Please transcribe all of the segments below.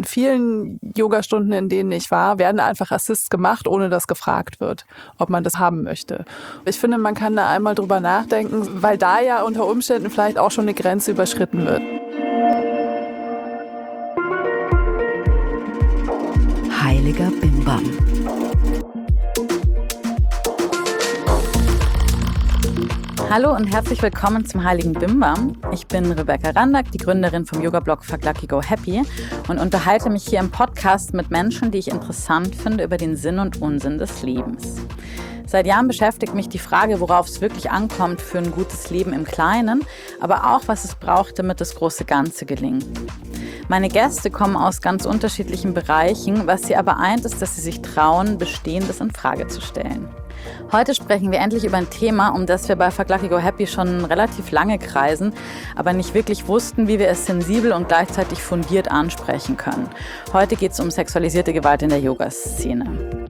vielen Yogastunden, in denen ich war, werden einfach Assists gemacht, ohne dass gefragt wird, ob man das haben möchte. Ich finde, man kann da einmal drüber nachdenken, weil da ja unter Umständen vielleicht auch schon eine Grenze überschritten wird. Heiliger Bimbam. Hallo und herzlich willkommen zum Heiligen Bimbam. Ich bin Rebecca Randack, die Gründerin vom Yoga-Blog Fuck Lucky Go Happy und unterhalte mich hier im Podcast mit Menschen, die ich interessant finde, über den Sinn und Unsinn des Lebens. Seit Jahren beschäftigt mich die Frage, worauf es wirklich ankommt für ein gutes Leben im Kleinen, aber auch, was es braucht, damit das große Ganze gelingt. Meine Gäste kommen aus ganz unterschiedlichen Bereichen, was sie aber eint, ist, dass sie sich trauen, Bestehendes in Frage zu stellen. Heute sprechen wir endlich über ein Thema, um das wir bei Fuck Lucky Go Happy schon relativ lange kreisen, aber nicht wirklich wussten, wie wir es sensibel und gleichzeitig fundiert ansprechen können. Heute geht es um sexualisierte Gewalt in der Yoga-Szene.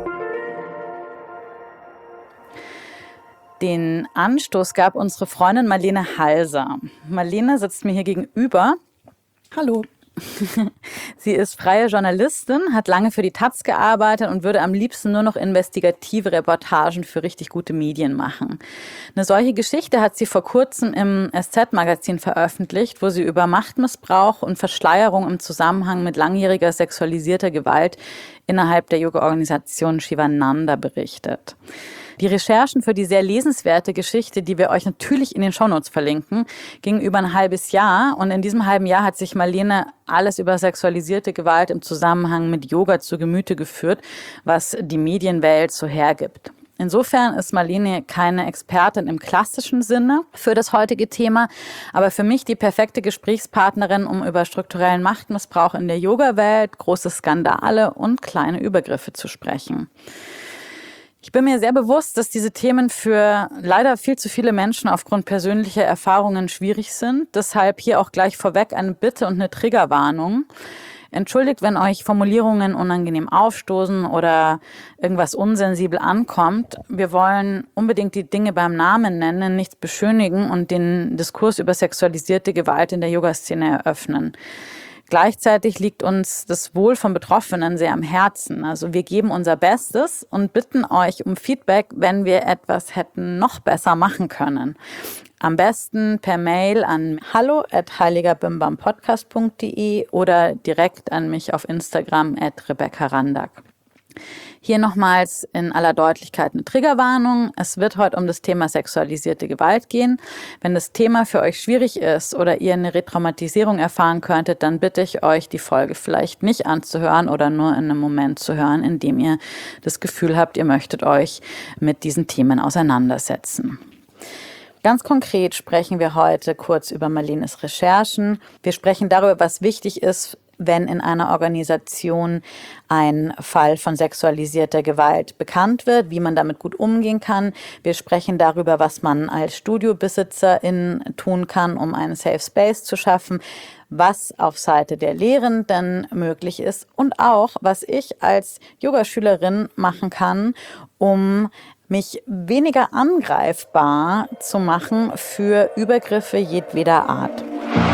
Den Anstoß gab unsere Freundin Marlene Halser. Marlene sitzt mir hier gegenüber. Hallo. Sie ist freie Journalistin, hat lange für die taz gearbeitet und würde am liebsten nur noch investigative Reportagen für richtig gute Medien machen. Eine solche Geschichte hat sie vor kurzem im SZ-Magazin veröffentlicht, wo sie über Machtmissbrauch und Verschleierung im Zusammenhang mit langjähriger sexualisierter Gewalt innerhalb der Yoga-Organisation Shivananda berichtet. Die Recherchen für die sehr lesenswerte Geschichte, die wir euch natürlich in den Shownotes verlinken, gingen über ein halbes Jahr. Und in diesem halben Jahr hat sich Marlene alles über sexualisierte Gewalt im Zusammenhang mit Yoga zu Gemüte geführt, was die Medienwelt so hergibt. Insofern ist Marlene keine Expertin im klassischen Sinne für das heutige Thema, aber für mich die perfekte Gesprächspartnerin, um über strukturellen Machtmissbrauch in der Yoga-Welt, große Skandale und kleine Übergriffe zu sprechen. Ich bin mir sehr bewusst, dass diese Themen für leider viel zu viele Menschen aufgrund persönlicher Erfahrungen schwierig sind. Deshalb hier auch gleich vorweg eine Bitte und eine Triggerwarnung. Entschuldigt, wenn euch Formulierungen unangenehm aufstoßen oder irgendwas unsensibel ankommt. Wir wollen unbedingt die Dinge beim Namen nennen, nichts beschönigen und den Diskurs über sexualisierte Gewalt in der Yoga-Szene eröffnen. Gleichzeitig liegt uns das Wohl von Betroffenen sehr am Herzen. Also wir geben unser Bestes und bitten euch um Feedback, wenn wir etwas hätten noch besser machen können. Am besten per Mail an hallo@heiligerbimbampodcast.de oder direkt an mich auf Instagram @RebeccaRandack. Hier nochmals in aller Deutlichkeit eine Triggerwarnung. Es wird heute um das Thema sexualisierte Gewalt gehen. Wenn das Thema für euch schwierig ist oder ihr eine Retraumatisierung erfahren könntet, dann bitte ich euch, die Folge vielleicht nicht anzuhören oder nur in einem Moment zu hören, in dem ihr das Gefühl habt, ihr möchtet euch mit diesen Themen auseinandersetzen. Ganz konkret sprechen wir heute kurz über Marlenes Recherchen. Wir sprechen darüber, was wichtig ist, wenn in einer Organisation ein Fall von sexualisierter Gewalt bekannt wird, wie man damit gut umgehen kann. Wir sprechen darüber, was man als Studiobesitzerin tun kann, um einen Safe Space zu schaffen, was auf Seite der Lehrenden möglich ist und auch, was ich als Yogaschülerin machen kann, um mich weniger angreifbar zu machen für Übergriffe jedweder Art.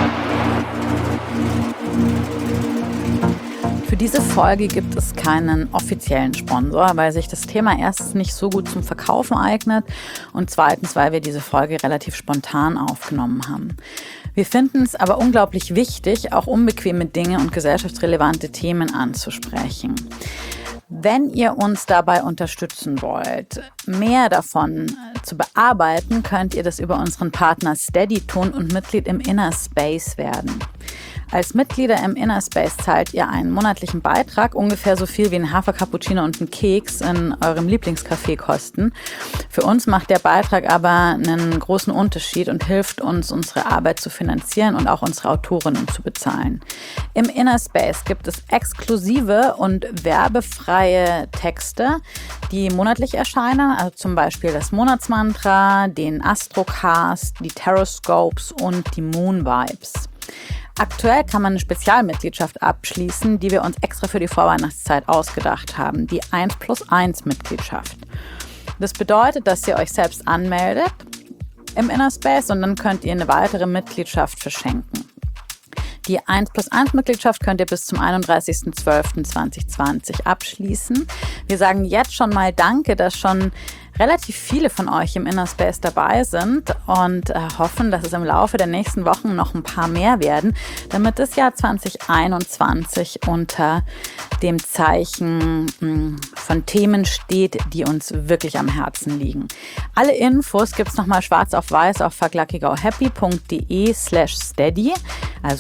Für diese Folge gibt es keinen offiziellen Sponsor, weil sich das Thema erstens nicht so gut zum Verkaufen eignet und zweitens, weil wir diese Folge relativ spontan aufgenommen haben. Wir finden es aber unglaublich wichtig, auch unbequeme Dinge und gesellschaftsrelevante Themen anzusprechen. Wenn ihr uns dabei unterstützen wollt, mehr davon zu bearbeiten, könnt ihr das über unseren Partner Steady tun und Mitglied im Inner Space werden. Als Mitglieder im Inner Space zahlt ihr einen monatlichen Beitrag, ungefähr so viel wie ein Hafer-Cappuccino und ein Keks in eurem Lieblingscafé kosten. Für uns macht der Beitrag aber einen großen Unterschied und hilft uns, unsere Arbeit zu finanzieren und auch unsere Autorinnen zu bezahlen. Im Inner Space gibt es exklusive und werbefreie Texte, die monatlich erscheinen, also zum Beispiel das Monatsmantra, den Astrocast, die Taroscopes und die Moon Vibes. Aktuell kann man eine Spezialmitgliedschaft abschließen, die wir uns extra für die Vorweihnachtszeit ausgedacht haben, die 1+1 Mitgliedschaft. Das bedeutet, dass ihr euch selbst anmeldet im Inner Space und dann könnt ihr eine weitere Mitgliedschaft verschenken. Die 1+1 Mitgliedschaft könnt ihr bis zum 31.12.2020 abschließen. Wir sagen jetzt schon mal Danke, dass schon relativ viele von euch im Inner Space dabei sind und hoffen, dass es im Laufe der nächsten Wochen noch ein paar mehr werden, damit das Jahr 2021 unter dem Zeichen von Themen steht, die uns wirklich am Herzen liegen. Alle Infos gibt es nochmal schwarz auf weiß auf fuckluckygohappy.de/steady, also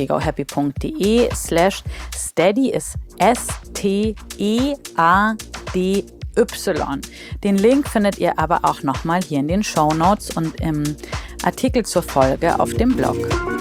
fuckluckygohappy.de/steady ist STEADY. Den Link findet ihr aber auch nochmal hier in den Shownotes und im Artikel zur Folge auf dem Blog.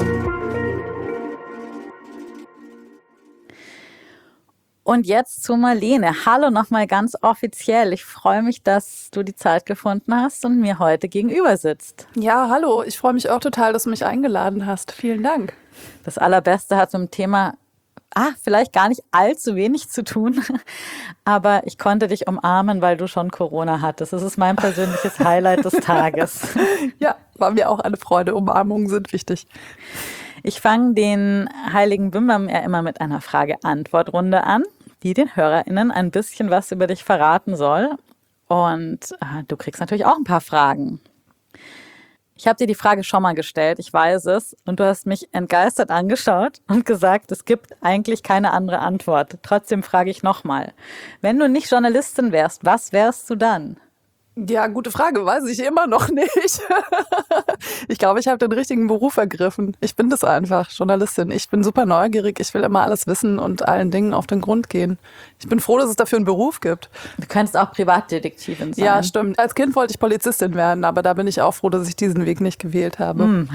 Und jetzt zu Marlene. Hallo nochmal ganz offiziell. Ich freue mich, dass du die Zeit gefunden hast und mir heute gegenüber sitzt. Ja, hallo. Ich freue mich auch total, dass du mich eingeladen hast. Vielen Dank. Das Allerbeste hat zum Thema vielleicht gar nicht allzu wenig zu tun, aber ich konnte dich umarmen, weil du schon Corona hattest. Das ist mein persönliches Highlight des Tages. Ja, war mir auch eine Freude. Umarmungen sind wichtig. Ich fange den Heiligen Bimbam ja immer mit einer Frage-Antwort-Runde an, die den HörerInnen ein bisschen was über dich verraten soll. Und du kriegst natürlich auch ein paar Fragen. Ich habe dir die Frage schon mal gestellt, ich weiß es, und du hast mich entgeistert angeschaut und gesagt, es gibt eigentlich keine andere Antwort. Trotzdem frage ich nochmal, wenn du nicht Journalistin wärst, was wärst du dann? Ja, gute Frage, weiß ich immer noch nicht. Ich glaube, ich habe den richtigen Beruf ergriffen. Ich bin das einfach, Journalistin. Ich bin super neugierig, ich will immer alles wissen und allen Dingen auf den Grund gehen. Ich bin froh, dass es dafür einen Beruf gibt. Du könntest auch Privatdetektivin sein. Ja, stimmt. Als Kind wollte ich Polizistin werden, aber da bin ich auch froh, dass ich diesen Weg nicht gewählt habe.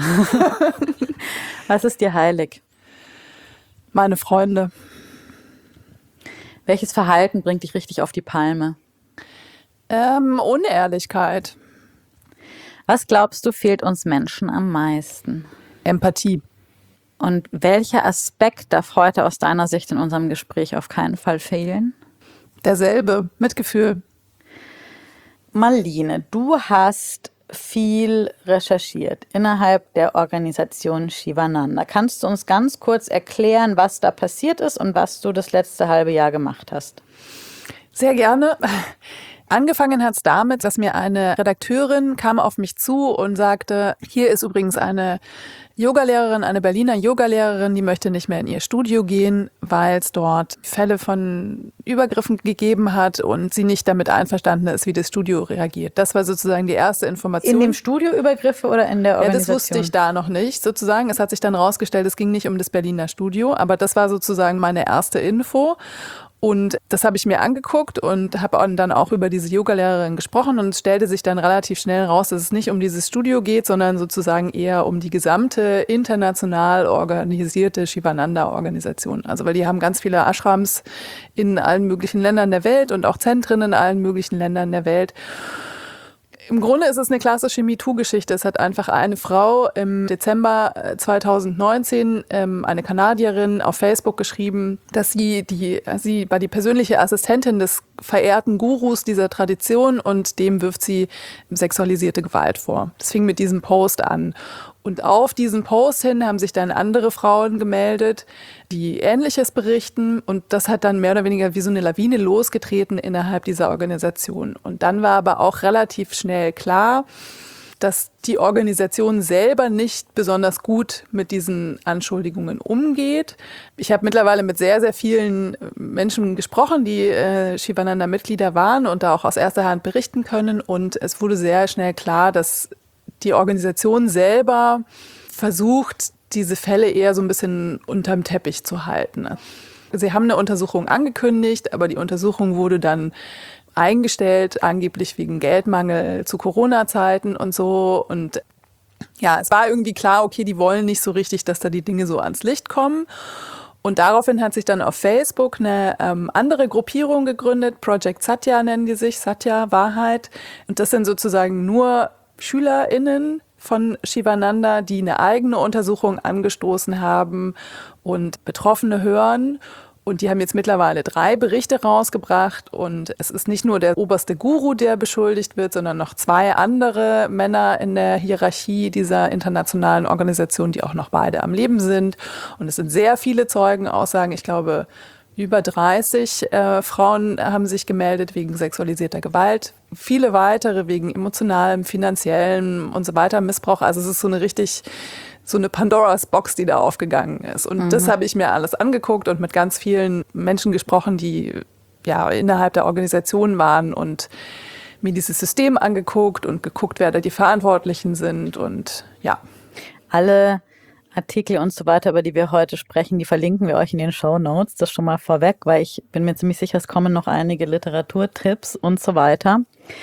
Was ist dir heilig? Meine Freunde. Welches Verhalten bringt dich richtig auf die Palme? Unehrlichkeit. Was glaubst du, fehlt uns Menschen am meisten? Empathie. Und welcher Aspekt darf heute aus deiner Sicht in unserem Gespräch auf keinen Fall fehlen? Derselbe, Mitgefühl. Marlene, du hast viel recherchiert innerhalb der Organisation Shivananda. Kannst du uns ganz kurz erklären, was da passiert ist und was du das letzte halbe Jahr gemacht hast? Sehr gerne. Angefangen hat es damit, dass mir eine Redakteurin kam auf mich zu und sagte, hier ist übrigens eine Yogalehrerin, eine Berliner Yogalehrerin, die möchte nicht mehr in ihr Studio gehen, weil es dort Fälle von Übergriffen gegeben hat und sie nicht damit einverstanden ist, wie das Studio reagiert. Das war sozusagen die erste Information. In dem Studio Übergriffe oder in der Organisation? Ja, das wusste ich da noch nicht sozusagen. Es hat sich dann rausgestellt, es ging nicht um das Berliner Studio, aber das war sozusagen meine erste Info. Und das habe ich mir angeguckt und habe dann auch über diese Yogalehrerin gesprochen und es stellte sich dann relativ schnell raus, dass es nicht um dieses Studio geht, sondern sozusagen eher um die gesamte international organisierte Shivananda-Organisation. Also weil die haben ganz viele Ashrams in allen möglichen Ländern der Welt und auch Zentren in allen möglichen Ländern der Welt. Im Grunde ist es eine klassische MeToo-Geschichte. Es hat einfach eine Frau im Dezember 2019, eine Kanadierin, auf Facebook geschrieben, dass sie war die persönliche Assistentin des verehrten Gurus dieser Tradition und dem wirft sie sexualisierte Gewalt vor. Das fing mit diesem Post an. Und auf diesen Post hin haben sich dann andere Frauen gemeldet, die Ähnliches berichten. Und das hat dann mehr oder weniger wie so eine Lawine losgetreten innerhalb dieser Organisation. Und dann war aber auch relativ schnell klar, dass die Organisation selber nicht besonders gut mit diesen Anschuldigungen umgeht. Ich habe mittlerweile mit sehr, sehr vielen Menschen gesprochen, die Shivananda-Mitglieder waren und da auch aus erster Hand berichten können. Und es wurde sehr schnell klar, dass die Organisation selber versucht, diese Fälle eher so ein bisschen unterm Teppich zu halten. Sie haben eine Untersuchung angekündigt, aber die Untersuchung wurde dann eingestellt, angeblich wegen Geldmangel zu Corona-Zeiten und so. Und ja, es war irgendwie klar, okay, die wollen nicht so richtig, dass da die Dinge so ans Licht kommen. Und daraufhin hat sich dann auf Facebook eine andere Gruppierung gegründet, Project Satya nennen die sich, Satya, Wahrheit. Und das sind sozusagen nur SchülerInnen von Shivananda, die eine eigene Untersuchung angestoßen haben und Betroffene hören. Und die haben jetzt mittlerweile 3 Berichte rausgebracht. Und es ist nicht nur der oberste Guru, der beschuldigt wird, sondern noch 2 andere Männer in der Hierarchie dieser internationalen Organisation, die auch noch beide am Leben sind. Und es sind sehr viele Zeugenaussagen. Ich glaube, über 30 Frauen haben sich gemeldet wegen sexualisierter Gewalt. Viele weitere wegen emotionalem, finanziellem und so weiter Missbrauch. Also es ist so eine Pandoras Box, die da aufgegangen ist. Und das habe ich mir alles angeguckt und mit ganz vielen Menschen gesprochen, die ja innerhalb der Organisation waren und mir dieses System angeguckt und geguckt, wer da die Verantwortlichen sind und ja. Alle Artikel und so weiter, über die wir heute sprechen, die verlinken wir euch in den Shownotes. Das schon mal vorweg, weil ich bin mir ziemlich sicher, es kommen noch einige Literaturtipps und so weiter.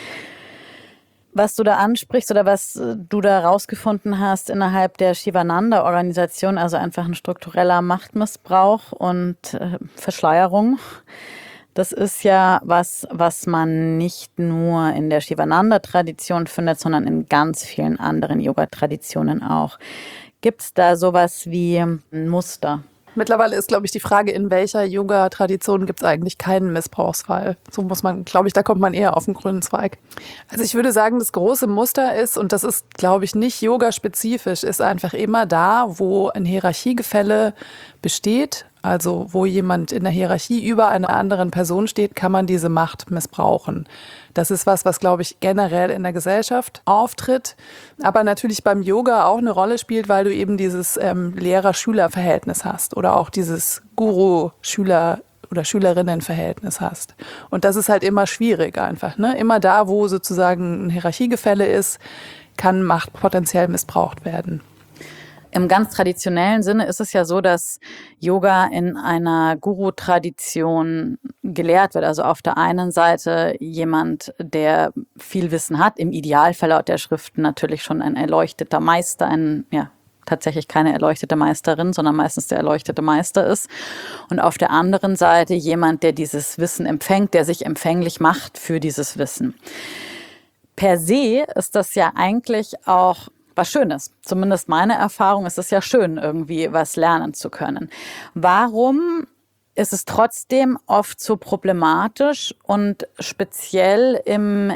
Was du da ansprichst oder was du da rausgefunden hast innerhalb der Shivananda-Organisation, also einfach ein struktureller Machtmissbrauch und Verschleierung, das ist ja was man nicht nur in der Shivananda-Tradition findet, sondern in ganz vielen anderen Yoga-Traditionen auch. Gibt es da sowas wie ein Muster? Mittlerweile ist, glaube ich, die Frage, in welcher Yoga-Tradition gibt es eigentlich keinen Missbrauchsfall. So muss man, glaube ich, da kommt man eher auf den grünen Zweig. Also ich würde sagen, das große Muster ist, und das ist, glaube ich, nicht yogaspezifisch, ist einfach immer da, wo ein Hierarchiegefälle besteht, also wo jemand in der Hierarchie über einer anderen Person steht, kann man diese Macht missbrauchen. Das ist was, glaube ich, generell in der Gesellschaft auftritt, aber natürlich beim Yoga auch eine Rolle spielt, weil du eben dieses Lehrer-Schüler-Verhältnis hast oder auch dieses Guru-Schüler- oder Schülerinnen-Verhältnis hast. Und das ist halt immer schwierig einfach, ne? Immer da, wo sozusagen ein Hierarchiegefälle ist, kann Macht potenziell missbraucht werden. Im ganz traditionellen Sinne ist es ja so, dass Yoga in einer Guru-Tradition gelehrt wird. Also auf der einen Seite jemand, der viel Wissen hat, im Idealfall laut der Schriften natürlich schon ein erleuchteter Meister, tatsächlich keine erleuchtete Meisterin, sondern meistens der erleuchtete Meister ist. Und auf der anderen Seite jemand, der dieses Wissen empfängt, der sich empfänglich macht für dieses Wissen. Per se ist das ja eigentlich auch was Schönes. Zumindest meine Erfahrung ist es ja schön, irgendwie was lernen zu können. Warum ist es trotzdem oft so problematisch und speziell im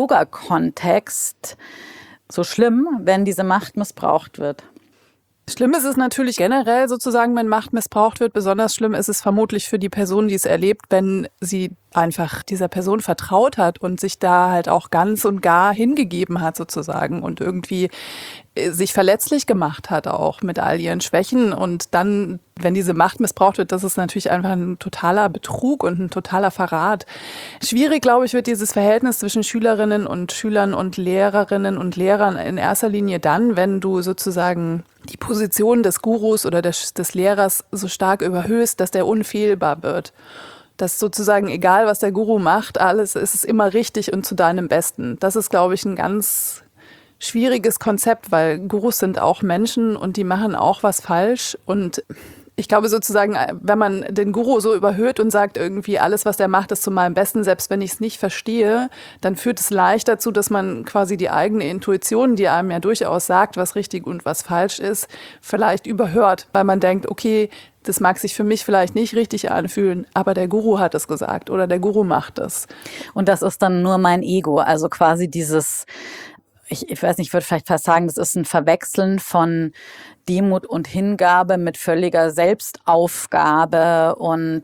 Yoga-Kontext so schlimm, wenn diese Macht missbraucht wird? Schlimm ist es natürlich generell sozusagen, wenn Macht missbraucht wird. Besonders schlimm ist es vermutlich für die Person, die es erlebt, wenn sie einfach dieser Person vertraut hat und sich da halt auch ganz und gar hingegeben hat sozusagen und irgendwie sich verletzlich gemacht hat auch mit all ihren Schwächen. Und dann, wenn diese Macht missbraucht wird, das ist natürlich einfach ein totaler Betrug und ein totaler Verrat. Schwierig, glaube ich, wird dieses Verhältnis zwischen Schülerinnen und Schülern und Lehrerinnen und Lehrern in erster Linie dann, wenn du sozusagen die Position des Gurus oder des Lehrers so stark überhöhst, dass der unfehlbar wird. Dass sozusagen, egal was der Guru macht, alles ist es immer richtig und zu deinem Besten. Das ist, glaube ich, ein ganz schwieriges Konzept, weil Gurus sind auch Menschen und die machen auch was falsch. Und ich glaube sozusagen, wenn man den Guru so überhöht und sagt irgendwie, alles, was der macht, ist zu meinem Besten, selbst wenn ich es nicht verstehe, dann führt es leicht dazu, dass man quasi die eigene Intuition, die einem ja durchaus sagt, was richtig und was falsch ist, vielleicht überhört, weil man denkt, okay, das mag sich für mich vielleicht nicht richtig anfühlen, aber der Guru hat es gesagt oder der Guru macht es. Und das ist dann nur mein Ego, also quasi dieses, ich weiß nicht, ich würde vielleicht fast sagen, das ist ein Verwechseln von Demut und Hingabe mit völliger Selbstaufgabe und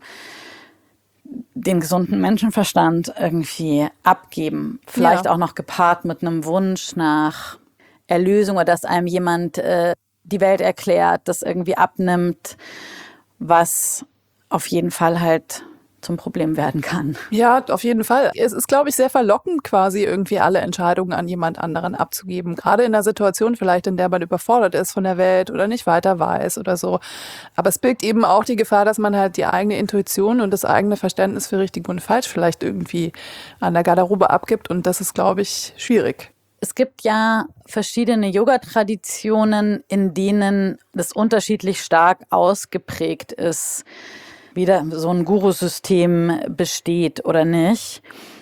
den gesunden Menschenverstand irgendwie abgeben. Vielleicht auch noch gepaart mit einem Wunsch nach Erlösung oder dass einem jemand die Welt erklärt, das irgendwie abnimmt, was auf jeden Fall halt zum Problem werden kann. Ja, auf jeden Fall. Es ist, glaube ich, sehr verlockend, quasi irgendwie alle Entscheidungen an jemand anderen abzugeben. Gerade in einer Situation vielleicht, in der man überfordert ist von der Welt oder nicht weiter weiß oder so. Aber es birgt eben auch die Gefahr, dass man halt die eigene Intuition und das eigene Verständnis für richtig und falsch vielleicht irgendwie an der Garderobe abgibt. Und das ist, glaube ich, schwierig. Es gibt ja verschiedene Yoga-Traditionen, in denen das unterschiedlich stark ausgeprägt ist, wie da so ein Guru-System besteht oder nicht.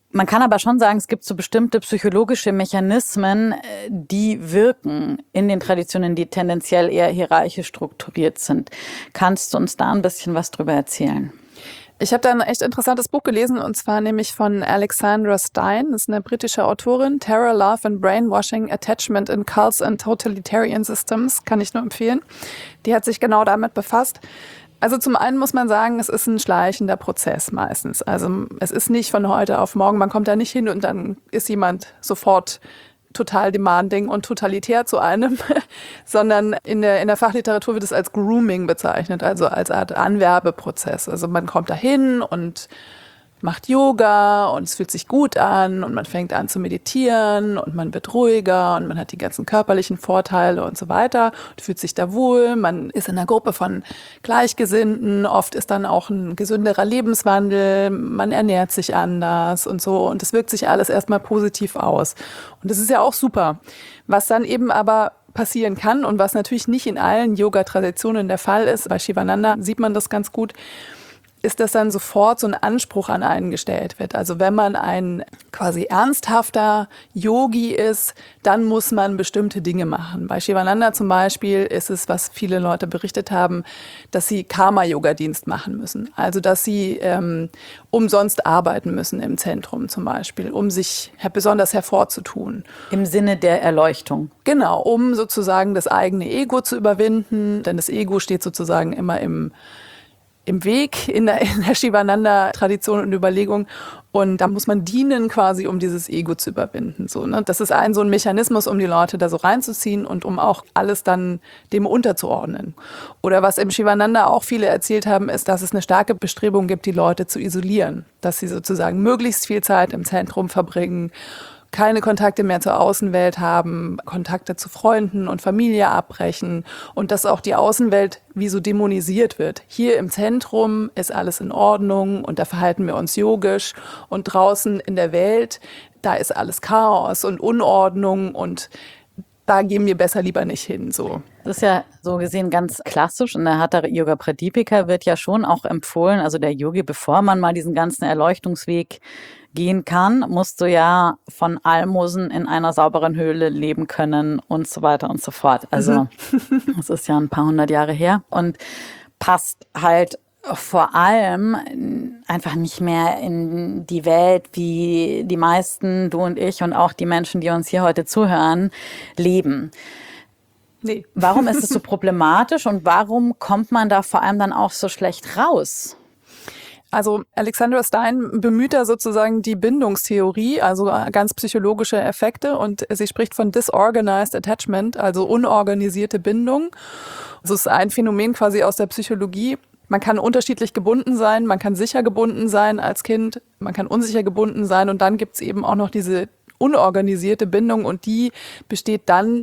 Man kann aber schon sagen, es gibt so bestimmte psychologische Mechanismen, die wirken in den Traditionen, die tendenziell eher hierarchisch strukturiert sind. Kannst du uns da ein bisschen was drüber erzählen? Ich habe da ein echt interessantes Buch gelesen, und zwar nämlich von Alexandra Stein. Das ist eine britische Autorin. Terror, Love and Brainwashing, Attachment in Cults and Totalitarian Systems. Kann ich nur empfehlen. Die hat sich genau damit befasst. Also zum einen muss man sagen, es ist ein schleichender Prozess meistens. Also es ist nicht von heute auf morgen. Man kommt da nicht hin und dann ist jemand sofort total demanding und totalitär zu einem, sondern in der Fachliteratur wird es als Grooming bezeichnet, also als Art Anwerbeprozess. Also man kommt da hin und macht Yoga und es fühlt sich gut an und man fängt an zu meditieren und man wird ruhiger und man hat die ganzen körperlichen Vorteile und so weiter und fühlt sich da wohl. Man ist in einer Gruppe von Gleichgesinnten, oft ist dann auch ein gesünderer Lebenswandel, man ernährt sich anders und so, und es wirkt sich alles erstmal positiv aus. Und das ist ja auch super. Was dann eben aber passieren kann und was natürlich nicht in allen Yoga-Traditionen der Fall ist, bei Shivananda sieht man das ganz gut, ist, dass dann sofort so ein Anspruch an einen gestellt wird. Also wenn man ein quasi ernsthafter Yogi ist, dann muss man bestimmte Dinge machen. Bei Shivananda zum Beispiel ist es, was viele Leute berichtet haben, dass sie Karma-Yoga-Dienst machen müssen. Also dass sie umsonst arbeiten müssen im Zentrum zum Beispiel, um sich besonders hervorzutun. Im Sinne der Erleuchtung. Genau, um sozusagen das eigene Ego zu überwinden, denn das Ego steht sozusagen immer im Weg in der Shivananda-Tradition und Überlegung. Und da muss man dienen quasi, um dieses Ego zu überwinden. So, ne? Das ist so ein Mechanismus, um die Leute da so reinzuziehen und um auch alles dann dem unterzuordnen. Oder was im Shivananda auch viele erzählt haben, ist, dass es eine starke Bestrebung gibt, die Leute zu isolieren. Dass sie sozusagen möglichst viel Zeit im Zentrum verbringen, keine Kontakte mehr zur Außenwelt haben, Kontakte zu Freunden und Familie abbrechen und dass auch die Außenwelt wie so dämonisiert wird. Hier im Zentrum ist alles in Ordnung und da verhalten wir uns yogisch, und draußen in der Welt, da ist alles Chaos und Unordnung und da gehen wir besser lieber nicht hin. So. Das ist ja so gesehen ganz klassisch, und der Hatha Yoga Pradipika wird ja schon auch empfohlen, also der Yogi, bevor man mal diesen ganzen Erleuchtungsweg gehen kann, musst du ja von Almosen in einer sauberen Höhle leben können und so weiter und so fort. Also das ist ja ein paar hundert Jahre her und passt halt vor allem einfach nicht mehr in die Welt, wie die meisten, du und ich und auch die Menschen, die uns hier heute zuhören, leben. Nee. Warum ist es so problematisch und warum kommt man da vor allem dann auch so schlecht raus? Also Alexandra Stein bemüht da sozusagen die Bindungstheorie, also ganz psychologische Effekte, und sie spricht von disorganized attachment, also unorganisierte Bindung. Das ist ein Phänomen quasi aus der Psychologie. Man kann unterschiedlich gebunden sein, man kann sicher gebunden sein als Kind, man kann unsicher gebunden sein, und dann gibt's eben auch noch diese unorganisierte Bindung, und die besteht dann,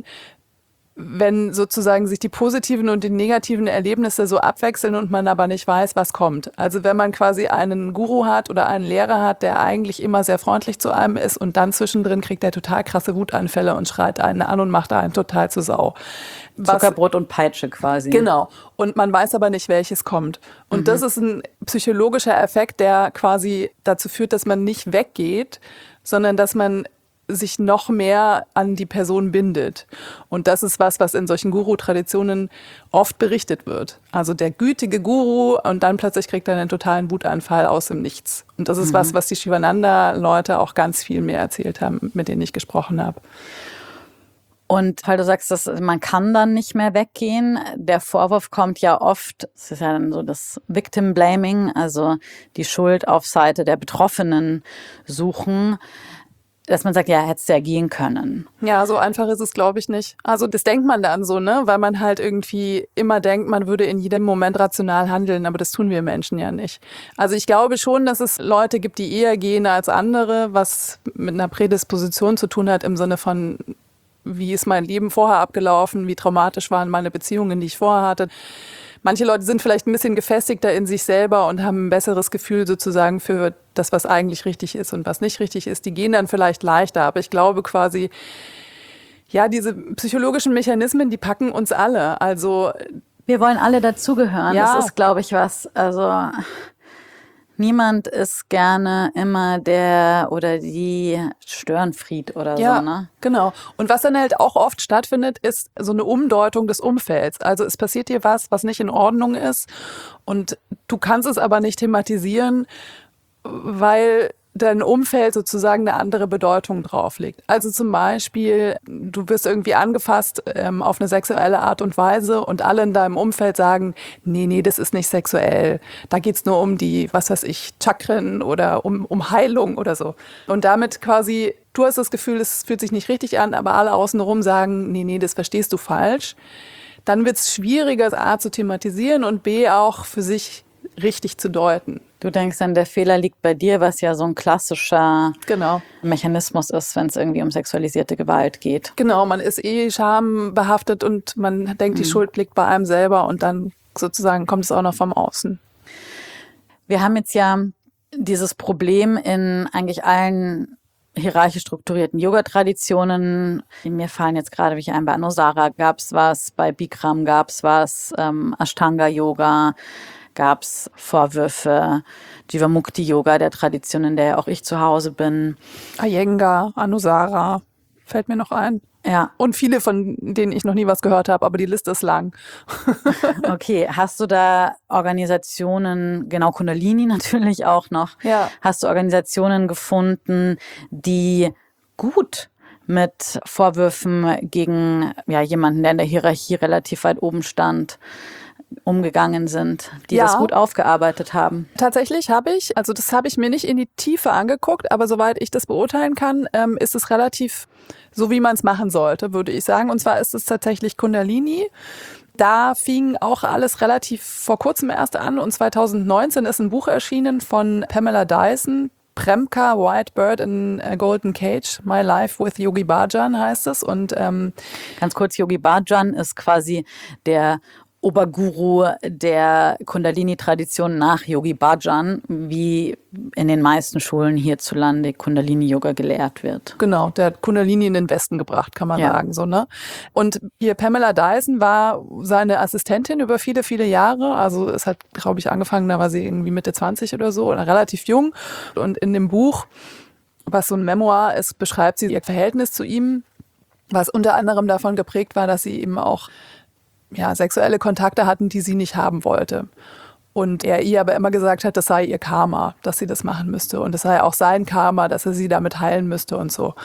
wenn sozusagen sich die positiven und die negativen Erlebnisse so abwechseln und man aber nicht weiß, was kommt. Also wenn man quasi einen Guru hat oder einen Lehrer hat, der eigentlich immer sehr freundlich zu einem ist, und dann zwischendrin kriegt er total krasse Wutanfälle und schreit einen an und macht einen total zur Sau. Zuckerbrot und Peitsche quasi. Genau. Und man weiß aber nicht, welches kommt. Und das ist ein psychologischer Effekt, der quasi dazu führt, dass man nicht weggeht, sondern dass man sich noch mehr an die Person bindet. Und das ist was in solchen Guru-Traditionen oft berichtet wird. Also der gütige Guru, und dann plötzlich kriegt er einen totalen Wutanfall aus dem Nichts. Und das ist was die Shivananda-Leute auch ganz viel mehr erzählt haben, mit denen ich gesprochen habe. Und weil du sagst, man kann dann nicht mehr weggehen, der Vorwurf kommt ja oft, es ist ja dann so das Victim Blaming, also die Schuld auf Seite der Betroffenen suchen, dass man sagt, ja, hättest du ja gehen können. Ja, so einfach ist es, glaube ich, nicht. Also das denkt man dann so, ne, weil man halt irgendwie immer denkt, man würde in jedem Moment rational handeln, aber das tun wir Menschen ja nicht. Also ich glaube schon, dass es Leute gibt, die eher gehen als andere, was mit einer Prädisposition zu tun hat, im Sinne von, wie ist mein Leben vorher abgelaufen, wie traumatisch waren meine Beziehungen, die ich vorher hatte. Manche Leute sind vielleicht ein bisschen gefestigter in sich selber und haben ein besseres Gefühl sozusagen für das, was eigentlich richtig ist und was nicht richtig ist. Die gehen dann vielleicht leichter. Aber ich glaube quasi, ja, diese psychologischen Mechanismen, die packen uns alle. Also wir wollen alle dazugehören. Ja. Das ist, glaube ich, was. Also Niemand ist gerne immer der oder die Störenfried oder so, ne? Genau. Und was dann halt auch oft stattfindet, ist so eine Umdeutung des Umfelds. Also es passiert dir was nicht in Ordnung ist und du kannst es aber nicht thematisieren, weil dein Umfeld sozusagen eine andere Bedeutung drauf legt. Also zum Beispiel, du wirst irgendwie angefasst auf eine sexuelle Art und Weise und alle in deinem Umfeld sagen, nee, das ist nicht sexuell. Da geht's nur um die, was weiß ich, Chakren oder um Heilung oder so. Und damit quasi, du hast das Gefühl, es fühlt sich nicht richtig an, aber alle außenrum sagen, nee, das verstehst du falsch. Dann wird's schwieriger, A, zu thematisieren und B, auch für sich richtig zu deuten. Du denkst dann, der Fehler liegt bei dir, was ja so ein klassischer Mechanismus ist, wenn es irgendwie um sexualisierte Gewalt geht. Genau, man ist schambehaftet und man denkt, die Schuld liegt bei einem selber und dann sozusagen kommt es auch noch vom Außen. Wir haben jetzt ja dieses Problem in eigentlich allen hierarchisch strukturierten Yoga-Traditionen. Mir fallen jetzt gerade welche ein. Bei Anusara gab es was, bei Bikram gab es was, Ashtanga-Yoga gab es Vorwürfe, Jivamukti-Yoga, der Tradition, in der auch ich zu Hause bin. Iyengar, Anusara, fällt mir noch ein. Ja. Und viele, von denen ich noch nie was gehört habe, aber die Liste ist lang. Okay, hast du da Organisationen, genau Kundalini natürlich auch noch, hast du Organisationen gefunden, die gut mit Vorwürfen gegen jemanden, der in der Hierarchie relativ weit oben stand, umgegangen sind, die das gut aufgearbeitet haben? Tatsächlich habe ich, also das habe ich mir nicht in die Tiefe angeguckt, aber soweit ich das beurteilen kann, ist es relativ so, wie man es machen sollte, würde ich sagen. Und zwar ist es tatsächlich Kundalini. Da fing auch alles relativ vor kurzem erst an und 2019 ist ein Buch erschienen von Pamela Dyson, Premka, White Bird in a Golden Cage, My Life with Yogi Bhajan heißt es. Und ganz kurz, Yogi Bhajan ist quasi der Oberguru der Kundalini-Tradition nach Yogi Bhajan, wie in den meisten Schulen hierzulande Kundalini-Yoga gelehrt wird. Genau, der hat Kundalini in den Westen gebracht, kann man sagen. So, ne? Und hier Pamela Dyson war seine Assistentin über viele, viele Jahre. Also es hat, glaube ich, angefangen, da war sie irgendwie Mitte 20 oder so, oder relativ jung. Und in dem Buch, was so ein Memoir ist, beschreibt sie ihr Verhältnis zu ihm, was unter anderem davon geprägt war, dass sie eben auch sexuelle Kontakte hatten, die sie nicht haben wollte. Und er ihr aber immer gesagt hat, das sei ihr Karma, dass sie das machen müsste. Und es sei auch sein Karma, dass er sie damit heilen müsste und so.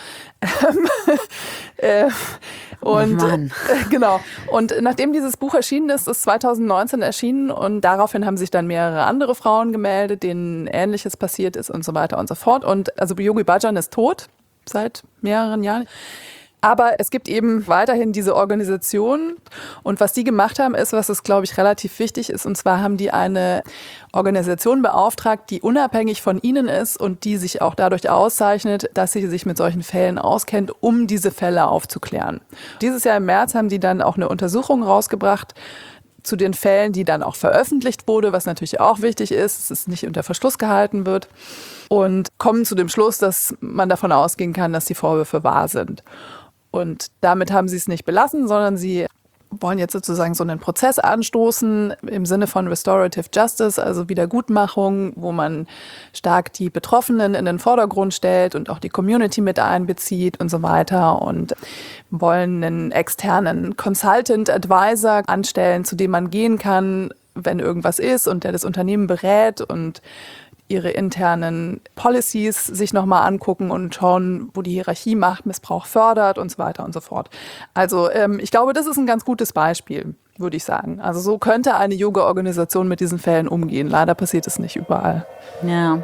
Genau. Und nachdem dieses Buch erschienen ist 2019 erschienen und daraufhin haben sich dann mehrere andere Frauen gemeldet, denen Ähnliches passiert ist und so weiter und so fort. Und also Yogi Bhajan ist tot seit mehreren Jahren. Aber es gibt eben weiterhin diese Organisation und was die gemacht haben ist, was es, glaube ich, relativ wichtig ist, und zwar haben die eine Organisation beauftragt, die unabhängig von ihnen ist und die sich auch dadurch auszeichnet, dass sie sich mit solchen Fällen auskennt, um diese Fälle aufzuklären. Dieses Jahr im März haben die dann auch eine Untersuchung rausgebracht zu den Fällen, die dann auch veröffentlicht wurde, was natürlich auch wichtig ist, dass es nicht unter Verschluss gehalten wird, und kommen zu dem Schluss, dass man davon ausgehen kann, dass die Vorwürfe wahr sind. Und damit haben sie es nicht belassen, sondern sie wollen jetzt sozusagen so einen Prozess anstoßen im Sinne von Restorative Justice, also Wiedergutmachung, wo man stark die Betroffenen in den Vordergrund stellt und auch die Community mit einbezieht und so weiter, und wollen einen externen Consultant Advisor anstellen, zu dem man gehen kann, wenn irgendwas ist, und der das Unternehmen berät und ihre internen Policies sich nochmal angucken und schauen, wo die Hierarchie Machtmissbrauch fördert und so weiter und so fort. Also ich glaube, das ist ein ganz gutes Beispiel, würde ich sagen. Also so könnte eine Yoga-Organisation mit diesen Fällen umgehen. Leider passiert es nicht überall. Ja.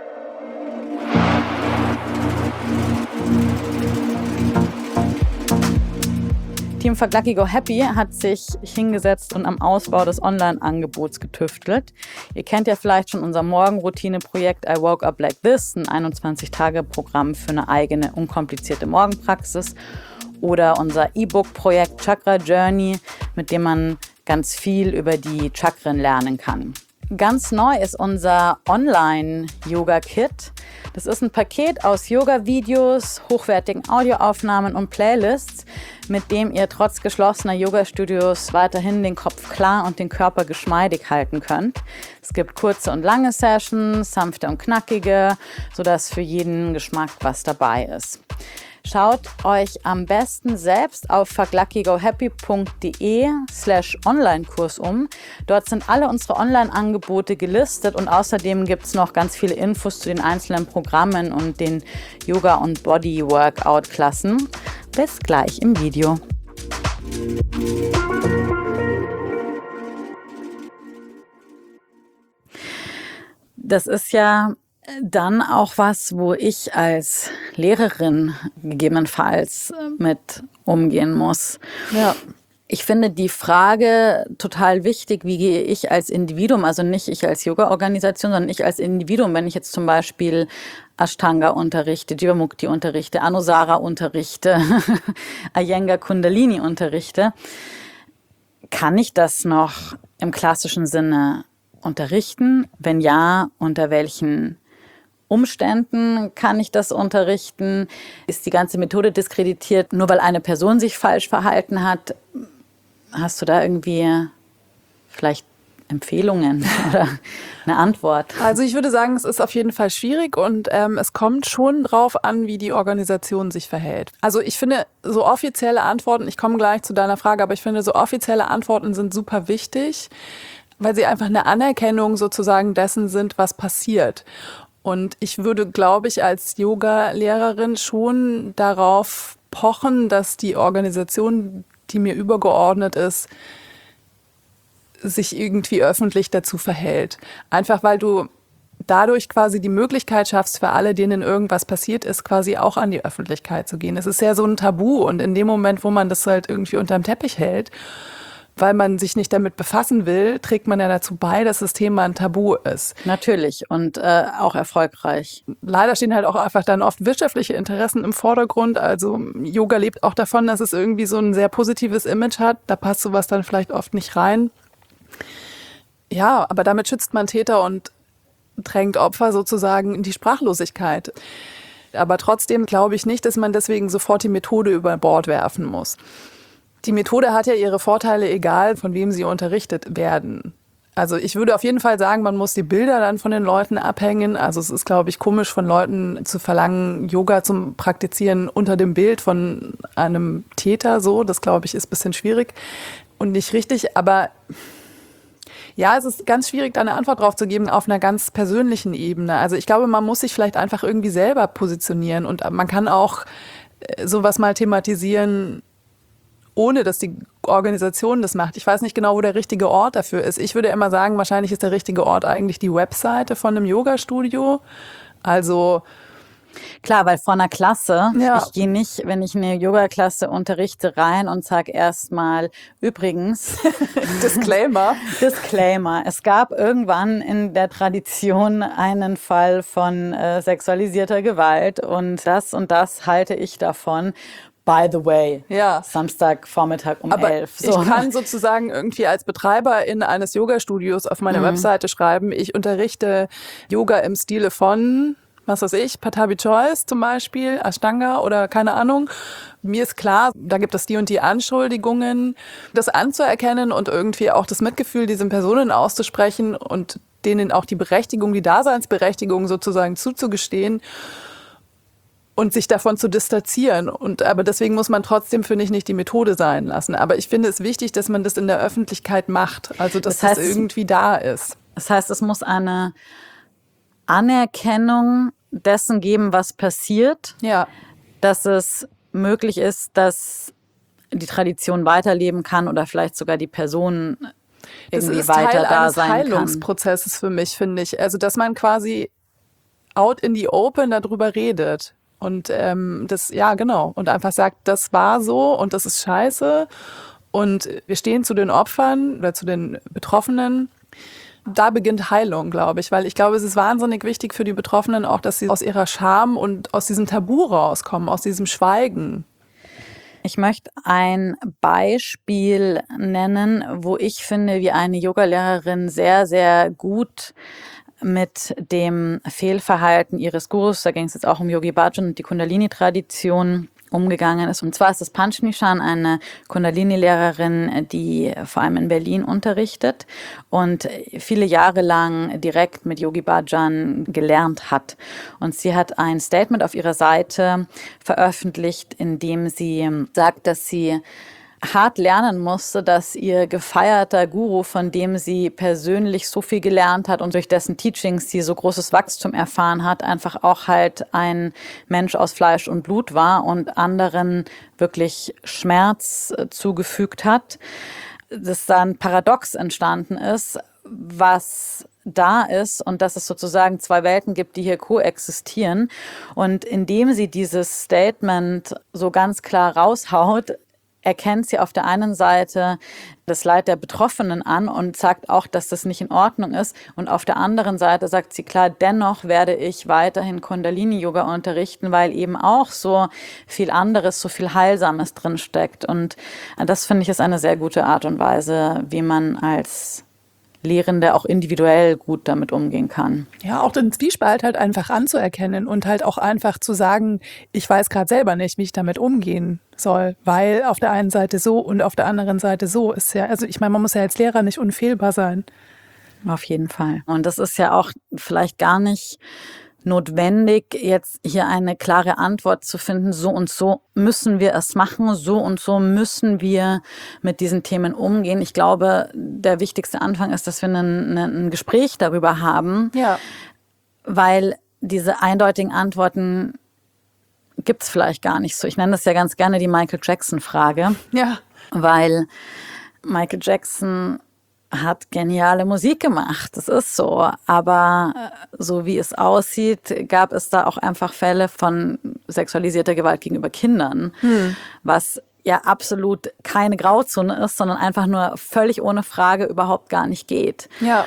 Team Fuck Lucky Go Happy hat sich hingesetzt und am Ausbau des Online-Angebots getüftelt. Ihr kennt ja vielleicht schon unser Morgenroutine-Projekt I Woke Up Like This, ein 21-Tage-Programm für eine eigene, unkomplizierte Morgenpraxis. Oder unser E-Book-Projekt Chakra Journey, mit dem man ganz viel über die Chakren lernen kann. Ganz neu ist unser Online-Yoga-Kit. Das ist ein Paket aus Yoga-Videos, hochwertigen Audioaufnahmen und Playlists, mit dem ihr trotz geschlossener Yoga-Studios weiterhin den Kopf klar und den Körper geschmeidig halten könnt. Es gibt kurze und lange Sessions, sanfte und knackige, sodass für jeden Geschmack was dabei ist. Schaut euch am besten selbst auf fuckluckygohappy.de/Online-Kurs um. Dort sind alle unsere Online-Angebote gelistet und außerdem gibt es noch ganz viele Infos zu den einzelnen Programmen und den Yoga- und Body-Workout-Klassen. Bis gleich im Video. Das ist ja dann auch was, wo ich als Lehrerin gegebenenfalls mit umgehen muss. Ja. Ich finde die Frage total wichtig, wie gehe ich als Individuum, also nicht ich als Yoga-Organisation, sondern ich als Individuum, wenn ich jetzt zum Beispiel Ashtanga unterrichte, Jivamukti unterrichte, Anusara unterrichte, Iyengar Kundalini unterrichte, kann ich das noch im klassischen Sinne unterrichten? Wenn ja, unter welchen Umständen kann ich das unterrichten? Ist die ganze Methode diskreditiert, nur weil eine Person sich falsch verhalten hat? Hast du da irgendwie vielleicht Empfehlungen oder eine Antwort? Also ich würde sagen, es ist auf jeden Fall schwierig und es kommt schon drauf an, wie die Organisation sich verhält. Also ich finde, so offizielle Antworten, ich komme gleich zu deiner Frage, aber ich finde, so offizielle Antworten sind super wichtig, weil sie einfach eine Anerkennung sozusagen dessen sind, was passiert. Und ich würde, glaube ich, als Yoga-Lehrerin schon darauf pochen, dass die Organisation, die mir übergeordnet ist, sich irgendwie öffentlich dazu verhält. Einfach weil du dadurch quasi die Möglichkeit schaffst, für alle, denen irgendwas passiert ist, quasi auch an die Öffentlichkeit zu gehen. Es ist ja so ein Tabu und in dem Moment, wo man das halt irgendwie unterm Teppich hält, weil man sich nicht damit befassen will, trägt man ja dazu bei, dass das Thema ein Tabu ist. Natürlich und auch erfolgreich. Leider stehen halt auch einfach dann oft wirtschaftliche Interessen im Vordergrund. Also Yoga lebt auch davon, dass es irgendwie so ein sehr positives Image hat. Da passt sowas dann vielleicht oft nicht rein. Ja, aber damit schützt man Täter und drängt Opfer sozusagen in die Sprachlosigkeit. Aber trotzdem glaube ich nicht, dass man deswegen sofort die Methode über Bord werfen muss. Die Methode hat ja ihre Vorteile, egal von wem sie unterrichtet werden. Also ich würde auf jeden Fall sagen, man muss die Bilder dann von den Leuten abhängen. Also es ist, glaube ich, komisch von Leuten zu verlangen, Yoga zum Praktizieren unter dem Bild von einem Täter. So, das, glaube ich, ist ein bisschen schwierig und nicht richtig. Aber ja, es ist ganz schwierig, da eine Antwort drauf zu geben auf einer ganz persönlichen Ebene. Also ich glaube, man muss sich vielleicht einfach irgendwie selber positionieren und man kann auch sowas mal thematisieren, ohne dass die Organisation das macht. Ich weiß nicht genau, wo der richtige Ort dafür ist. Ich würde immer sagen, wahrscheinlich ist der richtige Ort eigentlich die Webseite von einem Yoga-Studio. Also klar, weil vor einer Klasse, ja. Ich gehe nicht, wenn ich eine Yoga-Klasse unterrichte, rein und sage erstmal, übrigens, Disclaimer, es gab irgendwann in der Tradition einen Fall von sexualisierter Gewalt und das halte ich davon. By the way, ja. Samstagvormittag um Aber 11. So. Ich kann sozusagen irgendwie als Betreiberin eines Yoga-Studios auf meiner Webseite schreiben, ich unterrichte Yoga im Stile von, was weiß ich, Pattabhi Jois zum Beispiel, Ashtanga oder keine Ahnung. Mir ist klar, da gibt es die und die Anschuldigungen, das anzuerkennen und irgendwie auch das Mitgefühl diesen Personen auszusprechen und denen auch die Berechtigung, die Daseinsberechtigung sozusagen zuzugestehen und sich davon zu distanzieren. Aber deswegen muss man trotzdem, finde ich, nicht die Methode sein lassen. Aber ich finde es wichtig, dass man das in der Öffentlichkeit macht. Also, dass das irgendwie da ist. Das heißt, es muss eine Anerkennung dessen geben, was passiert. Ja. Dass es möglich ist, dass die Tradition weiterleben kann oder vielleicht sogar die Person irgendwie weiter da sein kann. Das ist Teil eines Heilungsprozesses für mich, finde ich. Also, dass man quasi out in the open darüber redet. Und das, ja, genau. Und einfach sagt, das war so und das ist scheiße. Und wir stehen zu den Opfern oder zu den Betroffenen. Da beginnt Heilung, glaube ich. Weil ich glaube, es ist wahnsinnig wichtig für die Betroffenen auch, dass sie aus ihrer Scham und aus diesem Tabu rauskommen, aus diesem Schweigen. Ich möchte ein Beispiel nennen, wo ich finde, wie eine Yogalehrerin sehr, sehr gut mit dem Fehlverhalten ihres Gurus, da ging es jetzt auch um Yogi Bhajan und die Kundalini-Tradition, umgegangen ist. Und zwar ist es Panchnishan, eine Kundalini-Lehrerin, die vor allem in Berlin unterrichtet und viele Jahre lang direkt mit Yogi Bhajan gelernt hat. Und sie hat ein Statement auf ihrer Seite veröffentlicht, in dem sie sagt, dass sie hart lernen musste, dass ihr gefeierter Guru, von dem sie persönlich so viel gelernt hat und durch dessen Teachings sie so großes Wachstum erfahren hat, einfach auch halt ein Mensch aus Fleisch und Blut war und anderen wirklich Schmerz zugefügt hat. Dass da ein Paradox entstanden ist, was da ist und dass es sozusagen zwei Welten gibt, die hier koexistieren. Und indem sie dieses Statement so ganz klar raushaut, erkennt sie auf der einen Seite das Leid der Betroffenen an und sagt auch, dass das nicht in Ordnung ist. Und auf der anderen Seite sagt sie klar, dennoch werde ich weiterhin Kundalini-Yoga unterrichten, weil eben auch so viel anderes, so viel Heilsames drinsteckt. Und das finde ich ist eine sehr gute Art und Weise, wie man als Lehrende auch individuell gut damit umgehen kann. Ja, auch den Zwiespalt halt einfach anzuerkennen und halt auch einfach zu sagen, ich weiß gerade selber nicht, wie ich damit umgehen soll, weil auf der einen Seite so und auf der anderen Seite so ist ja, also ich meine, man muss ja als Lehrer nicht unfehlbar sein. Auf jeden Fall. Und das ist ja auch vielleicht gar nicht notwendig, jetzt hier eine klare Antwort zu finden, so und so müssen wir es machen, so und so müssen wir mit diesen Themen umgehen. Ich glaube, der wichtigste Anfang ist, dass wir ein Gespräch darüber haben, ja, weil diese eindeutigen Antworten gibt es vielleicht gar nicht so. Ich nenne das ja ganz gerne die Michael Jackson-Frage, ja, weil Michael Jackson hat geniale Musik gemacht, das ist so. Aber so wie es aussieht, gab es da auch einfach Fälle von sexualisierter Gewalt gegenüber Kindern, was ja absolut keine Grauzone ist, sondern einfach nur völlig ohne Frage überhaupt gar nicht geht. ja.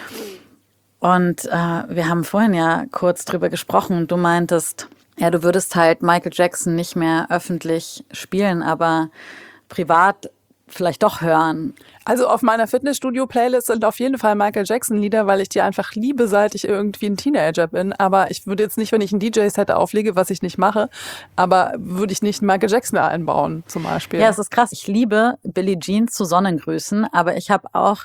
Und wir haben vorhin ja kurz drüber gesprochen. Du meintest, ja, du würdest halt Michael Jackson nicht mehr öffentlich spielen, aber privat vielleicht doch hören. Also auf meiner Fitnessstudio-Playlist sind auf jeden Fall Michael Jackson-Lieder, weil ich die einfach liebe, seit ich irgendwie ein Teenager bin. Aber ich würde jetzt nicht, wenn ich ein DJ-Set auflege, was ich nicht mache, aber würde ich nicht Michael Jackson einbauen zum Beispiel. Ja, es ist krass. Ich liebe Billie Jean zu Sonnengrüßen, aber ich habe auch,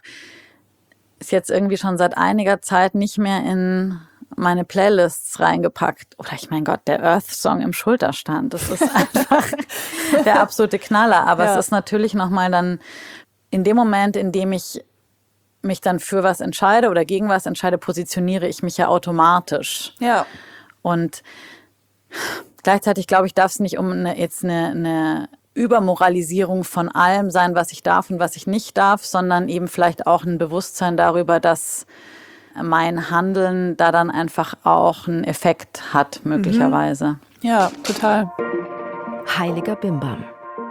ist jetzt irgendwie schon seit einiger Zeit nicht mehr in meine Playlists reingepackt. Oder ich mein Gott, der Earth-Song im Schulterstand. Das ist einfach der absolute Knaller. Aber ja. Es ist natürlich nochmal dann in dem Moment, in dem ich mich dann für was entscheide oder gegen was entscheide, positioniere ich mich ja automatisch. Ja. Und gleichzeitig, glaube ich, darf es nicht um eine Übermoralisierung von allem sein, was ich darf und was ich nicht darf, sondern eben vielleicht auch ein Bewusstsein darüber, dass mein Handeln da dann einfach auch einen Effekt hat, möglicherweise. Ja, total. Heiliger Bimbam.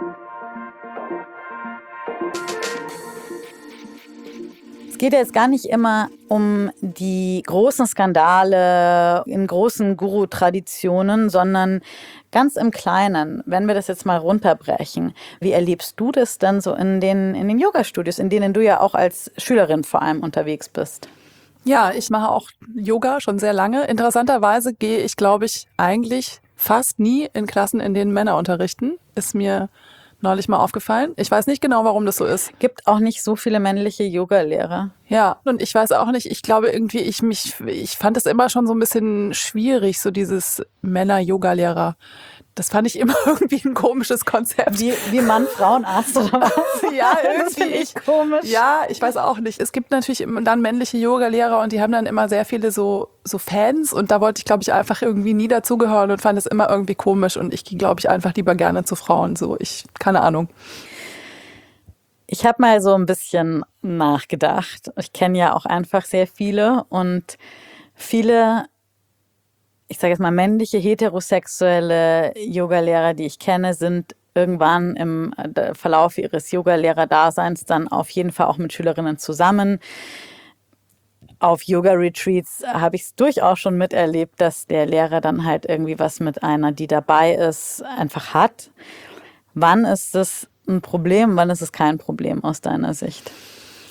Es geht ja jetzt gar nicht immer um die großen Skandale in großen Guru-Traditionen, sondern ganz im Kleinen, wenn wir das jetzt mal runterbrechen. Wie erlebst du das denn so in den Yoga-Studios, in denen du ja auch als Schülerin vor allem unterwegs bist? Ja, ich mache auch Yoga schon sehr lange. Interessanterweise gehe ich, glaube ich, eigentlich fast nie in Klassen, in denen Männer unterrichten. Ist mir neulich mal aufgefallen. Ich weiß nicht genau, warum das so ist. Gibt auch nicht so viele männliche Yoga-Lehrer. Ja, und ich weiß auch nicht, ich glaube irgendwie, ich fand es immer schon so ein bisschen schwierig, so dieses Männer-Yoga-Lehrer. Das fand ich immer irgendwie ein komisches Konzept. Wie Mann-Frauenarzt oder was? Ja, Das finde irgendwie. ich komisch. Ja, ich weiß auch nicht. Es gibt natürlich dann männliche Yoga-Lehrer und die haben dann immer sehr viele so Fans und da wollte ich, glaube ich, einfach irgendwie nie dazugehören und fand es immer irgendwie komisch und ich gehe, glaube ich, einfach lieber gerne zu Frauen. Keine Ahnung. Ich habe mal so ein bisschen nachgedacht. Ich kenne ja auch einfach sehr viele und viele, ich sage jetzt mal männliche, heterosexuelle Yogalehrer, die ich kenne, sind irgendwann im Verlauf ihres Yogalehrer-Daseins dann auf jeden Fall auch mit Schülerinnen zusammen. Auf Yoga-Retreats habe ich es durchaus schon miterlebt, dass der Lehrer dann halt irgendwie was mit einer, die dabei ist, einfach hat. Wann ist das ein Problem, wann ist es kein Problem aus deiner Sicht?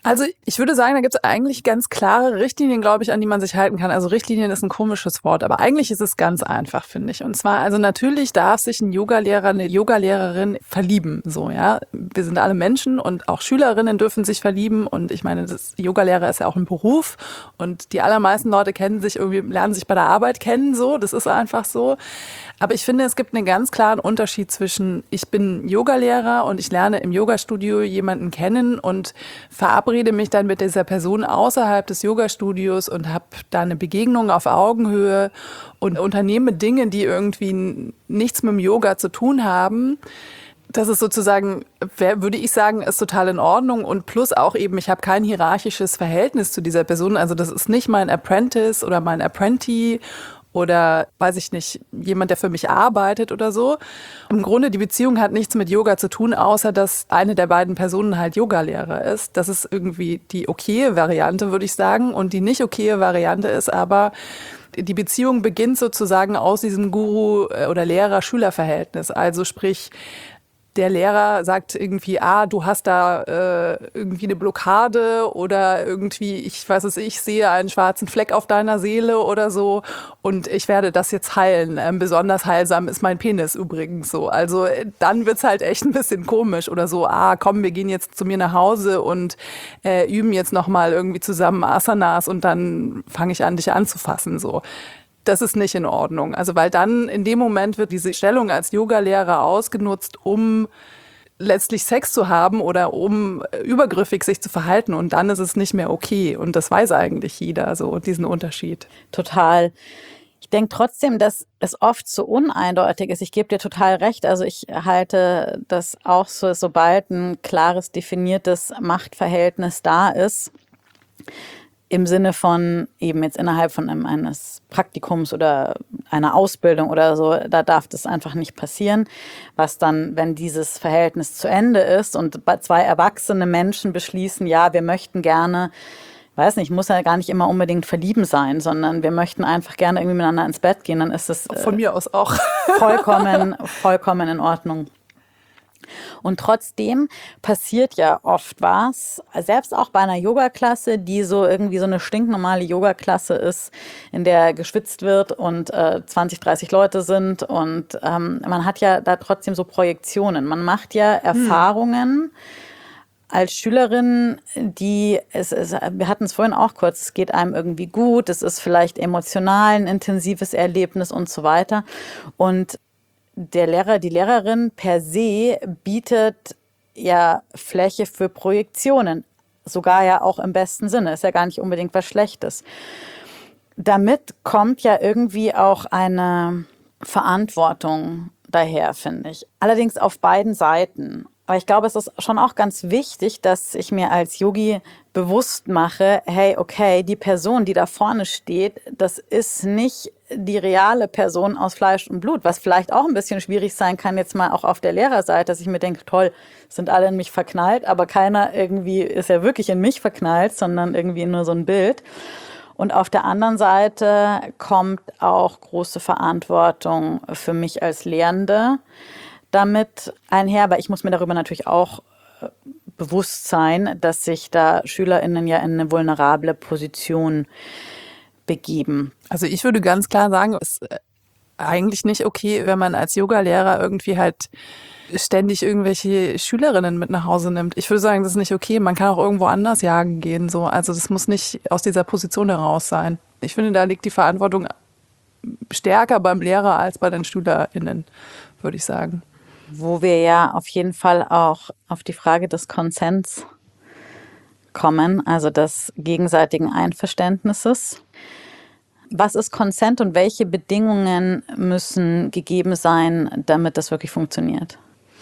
Also ich würde sagen, da gibt es eigentlich ganz klare Richtlinien, glaube ich, an die man sich halten kann. Also Richtlinien ist ein komisches Wort, aber eigentlich ist es ganz einfach, finde ich. Und zwar, also natürlich darf sich ein Yogalehrer, eine Yogalehrerin verlieben, so, ja. Wir sind alle Menschen und auch Schülerinnen dürfen sich verlieben und ich meine, das Yogalehrer ist ja auch ein Beruf und die allermeisten Leute kennen sich irgendwie, lernen sich bei der Arbeit kennen, so, das ist einfach so. Aber ich finde, es gibt einen ganz klaren Unterschied zwischen, ich bin Yogalehrer und ich lerne im Yogastudio jemanden kennen und verabrede mich dann mit dieser Person außerhalb des Yogastudios und habe da eine Begegnung auf Augenhöhe und unternehme Dinge, die irgendwie nichts mit dem Yoga zu tun haben. Das ist sozusagen, würde ich sagen, ist total in Ordnung und plus auch eben, ich habe kein hierarchisches Verhältnis zu dieser Person. Also das ist nicht mein Apprentice oder mein Apprentee oder, weiß ich nicht, jemand, der für mich arbeitet oder so. Im Grunde, die Beziehung hat nichts mit Yoga zu tun, außer dass eine der beiden Personen halt Yogalehrer ist. Das ist irgendwie die okaye Variante, würde ich sagen. Und die nicht okaye Variante ist aber, die Beziehung beginnt sozusagen aus diesem Guru- oder Lehrer-Schüler-Verhältnis. Also sprich, der Lehrer sagt irgendwie, du hast da irgendwie eine Blockade oder irgendwie, ich weiß es, ich sehe einen schwarzen Fleck auf deiner Seele oder so und ich werde das jetzt heilen. Besonders heilsam ist mein Penis übrigens so. Also dann wird's halt echt ein bisschen komisch oder so, komm, wir gehen jetzt zu mir nach Hause und üben jetzt nochmal irgendwie zusammen Asanas und dann fange ich an, dich anzufassen, so. Das ist nicht in Ordnung. Also weil dann in dem Moment wird diese Stellung als Yogalehrer ausgenutzt, um letztlich Sex zu haben oder um übergriffig sich zu verhalten. Und dann ist es nicht mehr okay. Und das weiß eigentlich jeder, so diesen Unterschied. Total. Ich denke trotzdem, dass es oft so uneindeutig ist. Ich gebe dir total recht. Also ich halte das auch so, sobald ein klares, definiertes Machtverhältnis da ist, im Sinne von eben jetzt innerhalb von eines Praktikums oder einer Ausbildung oder so, da darf das einfach nicht passieren. Was dann, wenn dieses Verhältnis zu Ende ist und zwei erwachsene Menschen beschließen, ja, wir möchten gerne, weiß nicht, muss ja gar nicht immer unbedingt verlieben sein, sondern wir möchten einfach gerne irgendwie miteinander ins Bett gehen, dann ist es von mir aus auch vollkommen in Ordnung. Und trotzdem passiert ja oft was, selbst auch bei einer Yogaklasse, die so irgendwie so eine stinknormale Yogaklasse ist, in der geschwitzt wird und 20, 30 Leute sind und man hat ja da trotzdem so Projektionen. Man macht ja Erfahrungen als Schülerin, wir hatten es vorhin auch kurz, es geht einem irgendwie gut, es ist vielleicht emotional ein intensives Erlebnis und so weiter. Und der Lehrer, die Lehrerin per se bietet ja Fläche für Projektionen. Sogar ja auch im besten Sinne. Ist ja gar nicht unbedingt was Schlechtes. Damit kommt ja irgendwie auch eine Verantwortung daher, finde ich. Allerdings auf beiden Seiten. Aber ich glaube, es ist schon auch ganz wichtig, dass ich mir als Yogi bewusst mache, hey, okay, die Person, die da vorne steht, das ist nicht die reale Person aus Fleisch und Blut, was vielleicht auch ein bisschen schwierig sein kann, jetzt mal auch auf der Lehrerseite, dass ich mir denke, toll, sind alle in mich verknallt, aber keiner irgendwie ist ja wirklich in mich verknallt, sondern irgendwie nur so ein Bild. Und auf der anderen Seite kommt auch große Verantwortung für mich als Lehrende damit einher, aber ich muss mir darüber natürlich auch bewusst sein, dass sich da SchülerInnen ja in eine vulnerable Position begeben. Also ich würde ganz klar sagen, es ist eigentlich nicht okay, wenn man als Yogalehrer irgendwie halt ständig irgendwelche Schülerinnen mit nach Hause nimmt. Ich würde sagen, das ist nicht okay. Man kann auch irgendwo anders jagen gehen. So. Also das muss nicht aus dieser Position heraus sein. Ich finde, da liegt die Verantwortung stärker beim Lehrer als bei den SchülerInnen, würde ich sagen. Wo wir ja auf jeden Fall auch auf die Frage des Konsens kommen, also des gegenseitigen Einverständnisses. Was ist Consent und welche Bedingungen müssen gegeben sein, damit das wirklich funktioniert?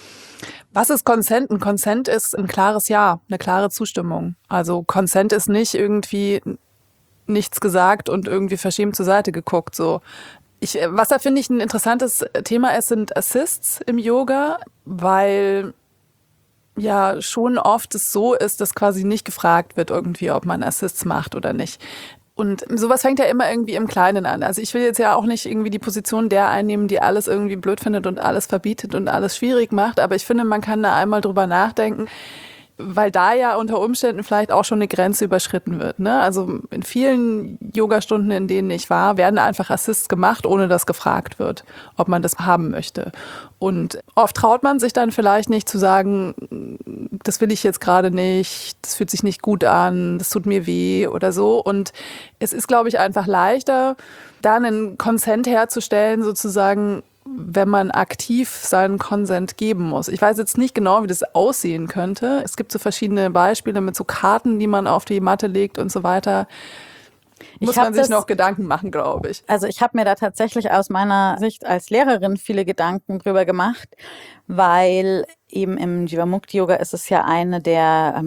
Was ist Consent? Ein Consent ist ein klares Ja, eine klare Zustimmung. Also Consent ist nicht irgendwie nichts gesagt und irgendwie verschämt zur Seite geguckt. So. Was da finde ich ein interessantes Thema ist, sind Assists im Yoga, weil ja schon oft es so ist, dass quasi nicht gefragt wird irgendwie, ob man Assists macht oder nicht. Und sowas fängt ja immer irgendwie im Kleinen an. Also ich will jetzt ja auch nicht irgendwie die Position der einnehmen, die alles irgendwie blöd findet und alles verbietet und alles schwierig macht. Aber ich finde, man kann da einmal drüber nachdenken. weil da ja unter Umständen vielleicht auch schon eine Grenze überschritten wird. Ne? Also in vielen Yogastunden, in denen ich war, werden einfach Assists gemacht, ohne dass gefragt wird, ob man das haben möchte. Und oft traut man sich dann vielleicht nicht zu sagen, das will ich jetzt gerade nicht, das fühlt sich nicht gut an, das tut mir weh oder so. Und es ist, glaube ich, einfach leichter, da einen Consent herzustellen, sozusagen, wenn man aktiv seinen Consent geben muss. Ich weiß jetzt nicht genau, wie das aussehen könnte. Es gibt so verschiedene Beispiele mit so Karten, die man auf die Matte legt und so weiter. Muss man sich noch Gedanken machen, glaube ich. Also ich habe mir da tatsächlich aus meiner Sicht als Lehrerin viele Gedanken drüber gemacht, weil eben im Jivamukti-Yoga ist es ja eine der,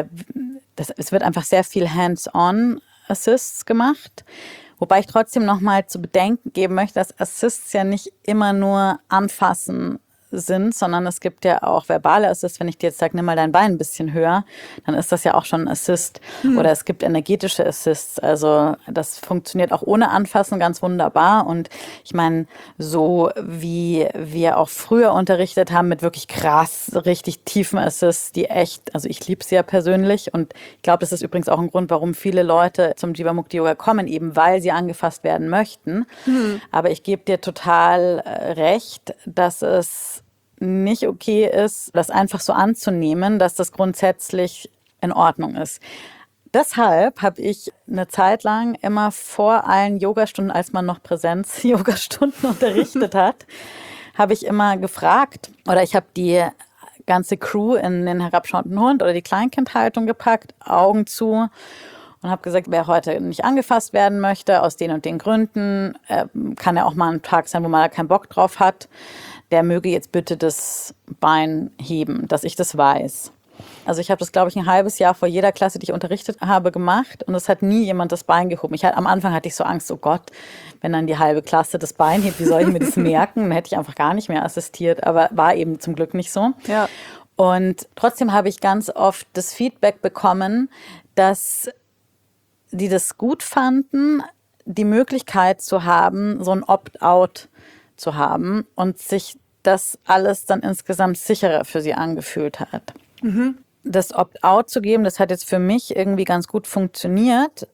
es wird einfach sehr viel Hands-on-Assists gemacht. Wobei ich trotzdem nochmal zu bedenken geben möchte, dass Assists ja nicht immer nur anfassen sind, sondern es gibt ja auch verbale Assists. Wenn ich dir jetzt sage, nimm mal dein Bein ein bisschen höher, dann ist das ja auch schon ein Assist. Oder es gibt energetische Assists. Also das funktioniert auch ohne Anfassen ganz wunderbar. Und ich meine, so wie wir auch früher unterrichtet haben mit wirklich krass, richtig tiefen Assists, die echt, also ich liebe sie ja persönlich. Und ich glaube, das ist übrigens auch ein Grund, warum viele Leute zum Jivamukti-Yoga kommen, eben weil sie angefasst werden möchten. Aber ich gebe dir total recht, dass es nicht okay ist, das einfach so anzunehmen, dass das grundsätzlich in Ordnung ist. Deshalb habe ich eine Zeit lang immer vor allen Yogastunden, als man noch Präsenz-Yogastunden unterrichtet hat, habe ich immer gefragt, oder ich habe die ganze Crew in den herabschauenden Hund oder die Kleinkindhaltung gepackt, Augen zu, und habe gesagt, wer heute nicht angefasst werden möchte, aus den und den Gründen, kann ja auch mal ein Tag sein, wo man da keinen Bock drauf hat, der möge jetzt bitte das Bein heben, dass ich das weiß. Also ich habe das, glaube ich, ein halbes Jahr vor jeder Klasse, die ich unterrichtet habe, gemacht, und es hat nie jemand das Bein gehoben. Am Anfang hatte ich so Angst, oh Gott, wenn dann die halbe Klasse das Bein hebt, wie soll ich mir das merken? Dann hätte ich einfach gar nicht mehr assistiert, aber war eben zum Glück nicht so. Ja. Und trotzdem habe ich ganz oft das Feedback bekommen, dass die das gut fanden, die Möglichkeit zu haben, so ein Opt-out zu haben und sich das alles dann insgesamt sicherer für sie angefühlt hat. Das Opt-out zu geben, das hat jetzt für mich irgendwie ganz gut funktioniert.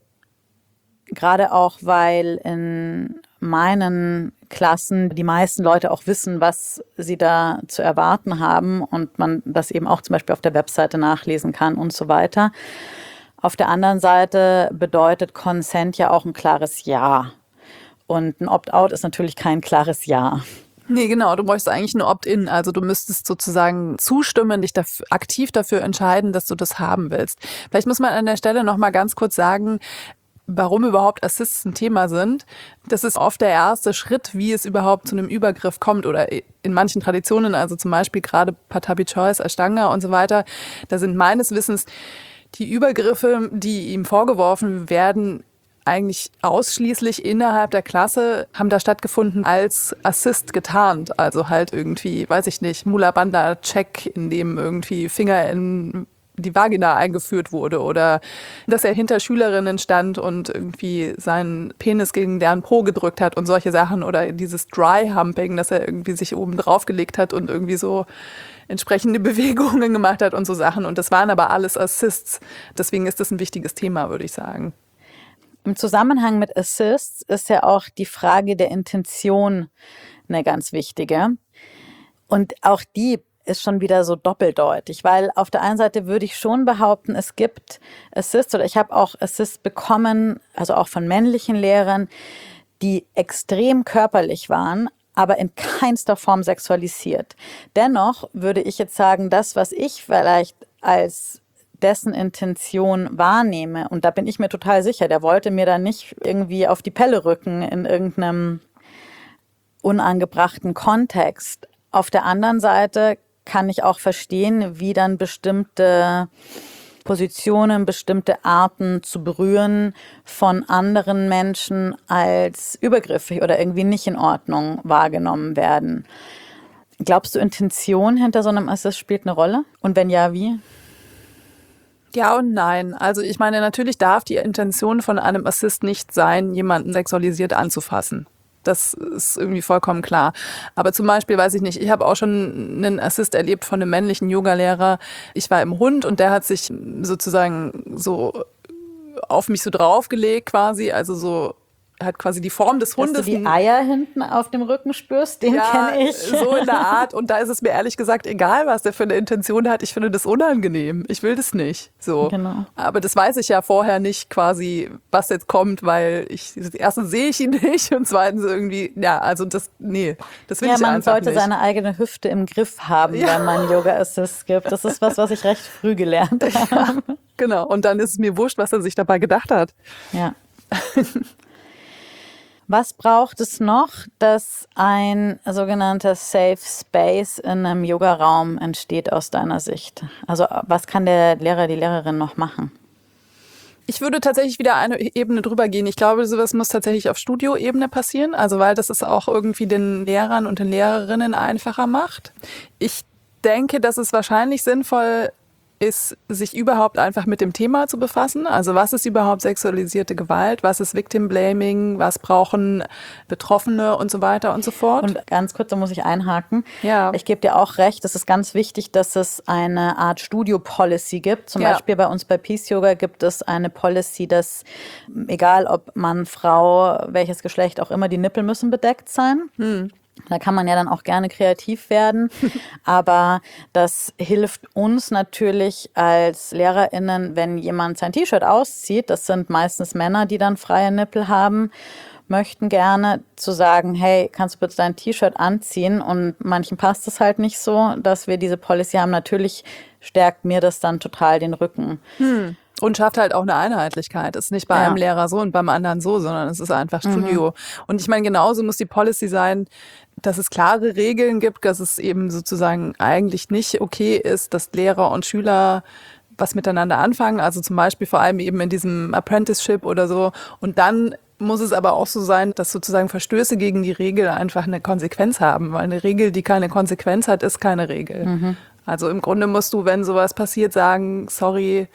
Gerade auch, weil in meinen Klassen die meisten Leute auch wissen, was sie da zu erwarten haben und man das eben auch zum Beispiel auf der Webseite nachlesen kann und so weiter. Auf der anderen Seite bedeutet Consent ja auch ein klares Ja. Und ein Opt-out ist natürlich kein klares Ja. Nee, genau. Du bräuchst eigentlich ein Opt-in. Also du müsstest sozusagen zustimmen, dich aktiv dafür entscheiden, dass du das haben willst. Vielleicht muss man an der Stelle noch mal ganz kurz sagen, warum überhaupt Assists ein Thema sind. Das ist oft der erste Schritt, wie es überhaupt zu einem Übergriff kommt. Oder in manchen Traditionen, also zum Beispiel gerade Patabi Choice, Ashtanga und so weiter, da sind meines Wissens die Übergriffe, die ihm vorgeworfen werden, eigentlich ausschließlich innerhalb der Klasse, haben da stattgefunden als Assist getarnt. Also halt irgendwie, weiß ich nicht, Mula Bandha Check, in dem irgendwie Finger in die Vagina eingeführt wurde, oder dass er hinter Schülerinnen stand und irgendwie seinen Penis gegen deren Po gedrückt hat und solche Sachen, oder dieses Dry Humping, dass er irgendwie sich oben drauf gelegt hat und irgendwie so entsprechende Bewegungen gemacht hat und so Sachen. Und das waren aber alles Assists. Deswegen ist das ein wichtiges Thema, würde ich sagen. Im Zusammenhang mit Assists ist ja auch die Frage der Intention eine ganz wichtige. Und auch die ist schon wieder so doppeldeutig, weil auf der einen Seite würde ich schon behaupten, es gibt Assists, oder ich habe auch Assists bekommen, also auch von männlichen Lehrern, die extrem körperlich waren, aber in keinster Form sexualisiert. Dennoch würde ich jetzt sagen, das, was ich vielleicht als dessen Intention wahrnehme, und da bin ich mir total sicher, der wollte mir da nicht irgendwie auf die Pelle rücken in irgendeinem unangebrachten Kontext. Auf der anderen Seite kann ich auch verstehen, wie dann bestimmte Positionen, bestimmte Arten zu berühren von anderen Menschen als übergriffig oder irgendwie nicht in Ordnung wahrgenommen werden. Glaubst du, Intention hinter so einem Assist spielt eine Rolle? Und wenn ja, wie? Ja und nein. Also ich meine, natürlich darf die Intention von einem Assist nicht sein, jemanden sexualisiert anzufassen. Das ist irgendwie vollkommen klar. Aber zum Beispiel, weiß ich nicht, ich habe auch schon einen Assist erlebt von einem männlichen Yogalehrer. Ich war im Hund und der hat sich sozusagen so auf mich so draufgelegt quasi, also so hat quasi die Form des Hundes. Dass du die Eier hinten auf dem Rücken spürst, den kenne ich. So in der Art. Und da ist es mir ehrlich gesagt egal, was der für eine Intention hat. Ich finde das unangenehm. Ich will das nicht. So. Genau. Aber das weiß ich ja vorher nicht quasi, was jetzt kommt, weil erstens sehe ich ihn nicht und zweitens irgendwie, also das will ich einfach nicht. Man sollte seine eigene Hüfte im Griff haben, wenn man Yoga Assist gibt. Das ist was ich recht früh gelernt habe. Genau. Und dann ist es mir wurscht, was er sich dabei gedacht hat. Ja. Was braucht es noch, dass ein sogenannter Safe Space in einem Yogaraum entsteht aus deiner Sicht? Also was kann der Lehrer, die Lehrerin noch machen? Ich würde tatsächlich wieder eine Ebene drüber gehen. Ich glaube, sowas muss tatsächlich auf Studioebene passieren, also weil das es auch irgendwie den Lehrern und den Lehrerinnen einfacher macht. Ich denke, dass es wahrscheinlich sinnvoll ist, sich überhaupt einfach mit dem Thema zu befassen. Also was ist überhaupt sexualisierte Gewalt? Was ist Victim Blaming? Was brauchen Betroffene und so weiter und so fort? Und ganz kurz, da muss ich einhaken. Ja. Ich gebe dir auch recht, es ist ganz wichtig, dass es eine Art Studio-Policy gibt. Zum Beispiel bei uns bei Peace Yoga gibt es eine Policy, dass egal ob Mann, Frau, welches Geschlecht auch immer, die Nippel müssen bedeckt sein. Da kann man ja dann auch gerne kreativ werden, aber das hilft uns natürlich als LehrerInnen, wenn jemand sein T-Shirt auszieht, das sind meistens Männer, die dann freie Nippel haben, möchten gerne zu sagen, hey, kannst du bitte dein T-Shirt anziehen? Und manchen passt es halt nicht so, dass wir diese Policy haben. Natürlich stärkt mir das dann total den Rücken. Und schafft halt auch eine Einheitlichkeit. Ist nicht bei einem Lehrer so und beim anderen so, sondern es ist einfach Studio. Und ich meine, genauso muss die Policy sein, dass es klare Regeln gibt, dass es eben sozusagen eigentlich nicht okay ist, dass Lehrer und Schüler was miteinander anfangen. Also zum Beispiel vor allem eben in diesem Apprenticeship oder so. Und dann muss es aber auch so sein, dass sozusagen Verstöße gegen die Regel einfach eine Konsequenz haben. Weil eine Regel, die keine Konsequenz hat, ist keine Regel. Also im Grunde musst du, wenn sowas passiert, sagen, sorry,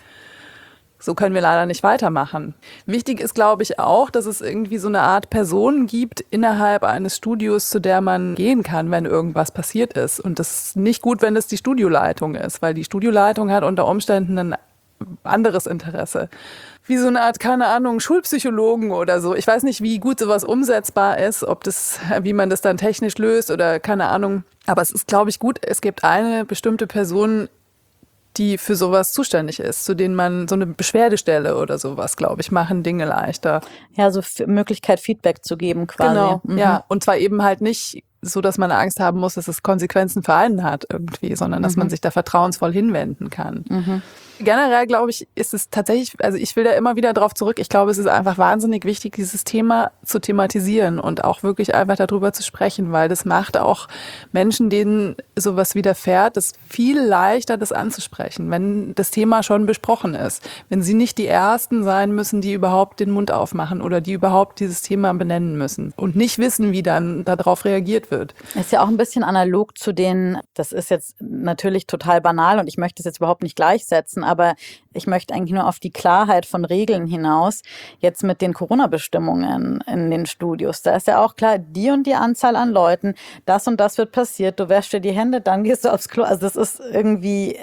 so können wir leider nicht weitermachen. Wichtig ist, glaube ich, auch, dass es irgendwie so eine Art Person gibt innerhalb eines Studios, zu der man gehen kann, wenn irgendwas passiert ist. Und das ist nicht gut, wenn es die Studioleitung ist, weil die Studioleitung hat unter Umständen ein anderes Interesse. Wie so eine Art, keine Ahnung, Schulpsychologen oder so. Ich weiß nicht, wie gut sowas umsetzbar ist, wie man das dann technisch löst oder keine Ahnung. Aber es ist, glaube ich, gut, es gibt eine bestimmte Person, die für sowas zuständig ist, zu denen man so eine Beschwerdestelle oder sowas, glaube ich, machen Dinge leichter. Ja, so Möglichkeit, Feedback zu geben quasi. Genau, ja. Und zwar eben halt nicht so, dass man Angst haben muss, dass es Konsequenzen für einen hat irgendwie, sondern dass man sich da vertrauensvoll hinwenden kann. Generell, glaube ich, ist es tatsächlich, also ich will da immer wieder drauf zurück, ich glaube, es ist einfach wahnsinnig wichtig, dieses Thema zu thematisieren und auch wirklich einfach darüber zu sprechen, weil das macht auch Menschen, denen sowas widerfährt, es viel leichter, das anzusprechen, wenn das Thema schon besprochen ist. Wenn sie nicht die Ersten sein müssen, die überhaupt den Mund aufmachen oder die überhaupt dieses Thema benennen müssen und nicht wissen, wie dann darauf reagiert wird. Ist ja auch ein bisschen analog zu das ist jetzt natürlich total banal und ich möchte es jetzt überhaupt nicht gleichsetzen, aber ich möchte eigentlich nur auf die Klarheit von Regeln hinaus. Jetzt mit den Corona-Bestimmungen in den Studios, da ist ja auch klar, die und die Anzahl an Leuten, das und das wird passiert, du wäschst dir die Hände, dann gehst du aufs Klo. Also das ist irgendwie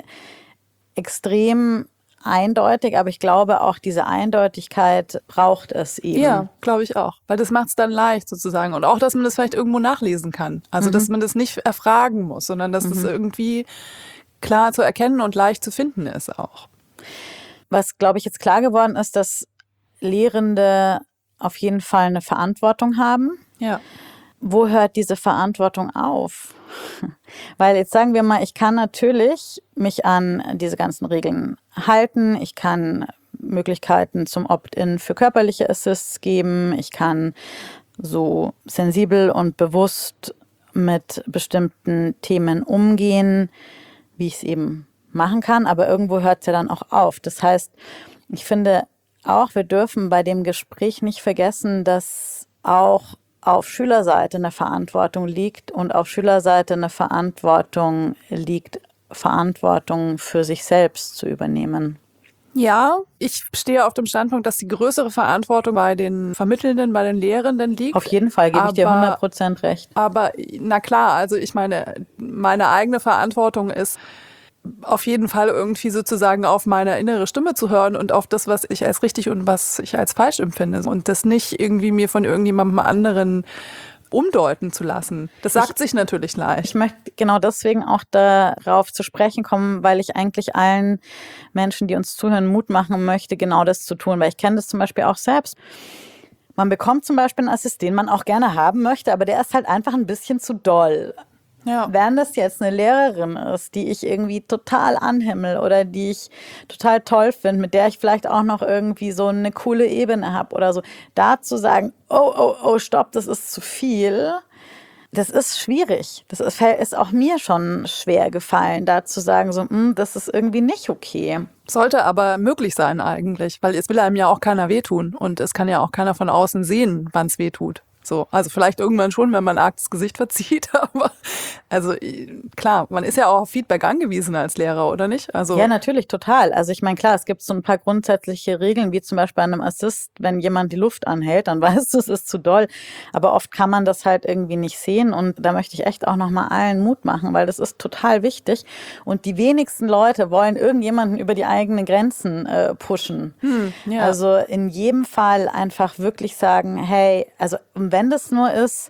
extrem eindeutig, aber ich glaube auch diese Eindeutigkeit braucht es eben. Ja, glaube ich auch, weil das macht es dann leicht sozusagen und auch, dass man das vielleicht irgendwo nachlesen kann. Also dass man das nicht erfragen muss, sondern dass das irgendwie klar zu erkennen und leicht zu finden ist auch. Was, glaube ich, jetzt klar geworden ist, dass Lehrende auf jeden Fall eine Verantwortung haben. Ja. Wo hört diese Verantwortung auf? Weil jetzt sagen wir mal, ich kann natürlich mich an diese ganzen Regeln halten. Ich kann Möglichkeiten zum Opt-in für körperliche Assists geben. Ich kann so sensibel und bewusst mit bestimmten Themen umgehen, wie ich es eben machen kann. Aber irgendwo hört es ja dann auch auf. Das heißt, ich finde auch, wir dürfen bei dem Gespräch nicht vergessen, dass auch auf Schülerseite eine Verantwortung liegt und auf Schülerseite eine Verantwortung liegt, Verantwortung für sich selbst zu übernehmen. Ja, ich stehe auf dem Standpunkt, dass die größere Verantwortung bei den Vermittelnden, bei den Lehrenden liegt. Auf jeden Fall gebe ich dir 100% recht. Aber na klar, also ich meine eigene Verantwortung ist auf jeden Fall irgendwie sozusagen auf meine innere Stimme zu hören und auf das, was ich als richtig und was ich als falsch empfinde. Und das nicht irgendwie mir von irgendjemandem anderen umdeuten zu lassen. Das sagt sich natürlich leicht. Ich möchte genau deswegen auch darauf zu sprechen kommen, weil ich eigentlich allen Menschen, die uns zuhören, Mut machen möchte, genau das zu tun. Weil ich kenne das zum Beispiel auch selbst. Man bekommt zum Beispiel einen Assist, den man auch gerne haben möchte, aber der ist halt einfach ein bisschen zu doll. Ja. Wenn das jetzt eine Lehrerin ist, die ich irgendwie total anhimmel oder die ich total toll finde, mit der ich vielleicht auch noch irgendwie so eine coole Ebene habe oder so, da zu sagen, oh, stopp, das ist zu viel, das ist schwierig. Das ist auch mir schon schwer gefallen, da zu sagen, so, das ist irgendwie nicht okay. Sollte aber möglich sein eigentlich, weil es will einem ja auch keiner wehtun und es kann ja auch keiner von außen sehen, wann es wehtut. So, also vielleicht irgendwann schon, wenn man arg das Gesicht verzieht, aber also klar, man ist ja auch auf Feedback angewiesen als Lehrer, oder nicht? Also ja, natürlich, total. Also ich meine, klar, es gibt so ein paar grundsätzliche Regeln, wie zum Beispiel bei einem Assist, wenn jemand die Luft anhält, dann weißt du, es ist zu doll. Aber oft kann man das halt irgendwie nicht sehen und da möchte ich echt auch nochmal allen Mut machen, weil das ist total wichtig und die wenigsten Leute wollen irgendjemanden über die eigenen Grenzen pushen. Ja. Also in jedem Fall einfach wirklich sagen, hey, also wenn das nur ist,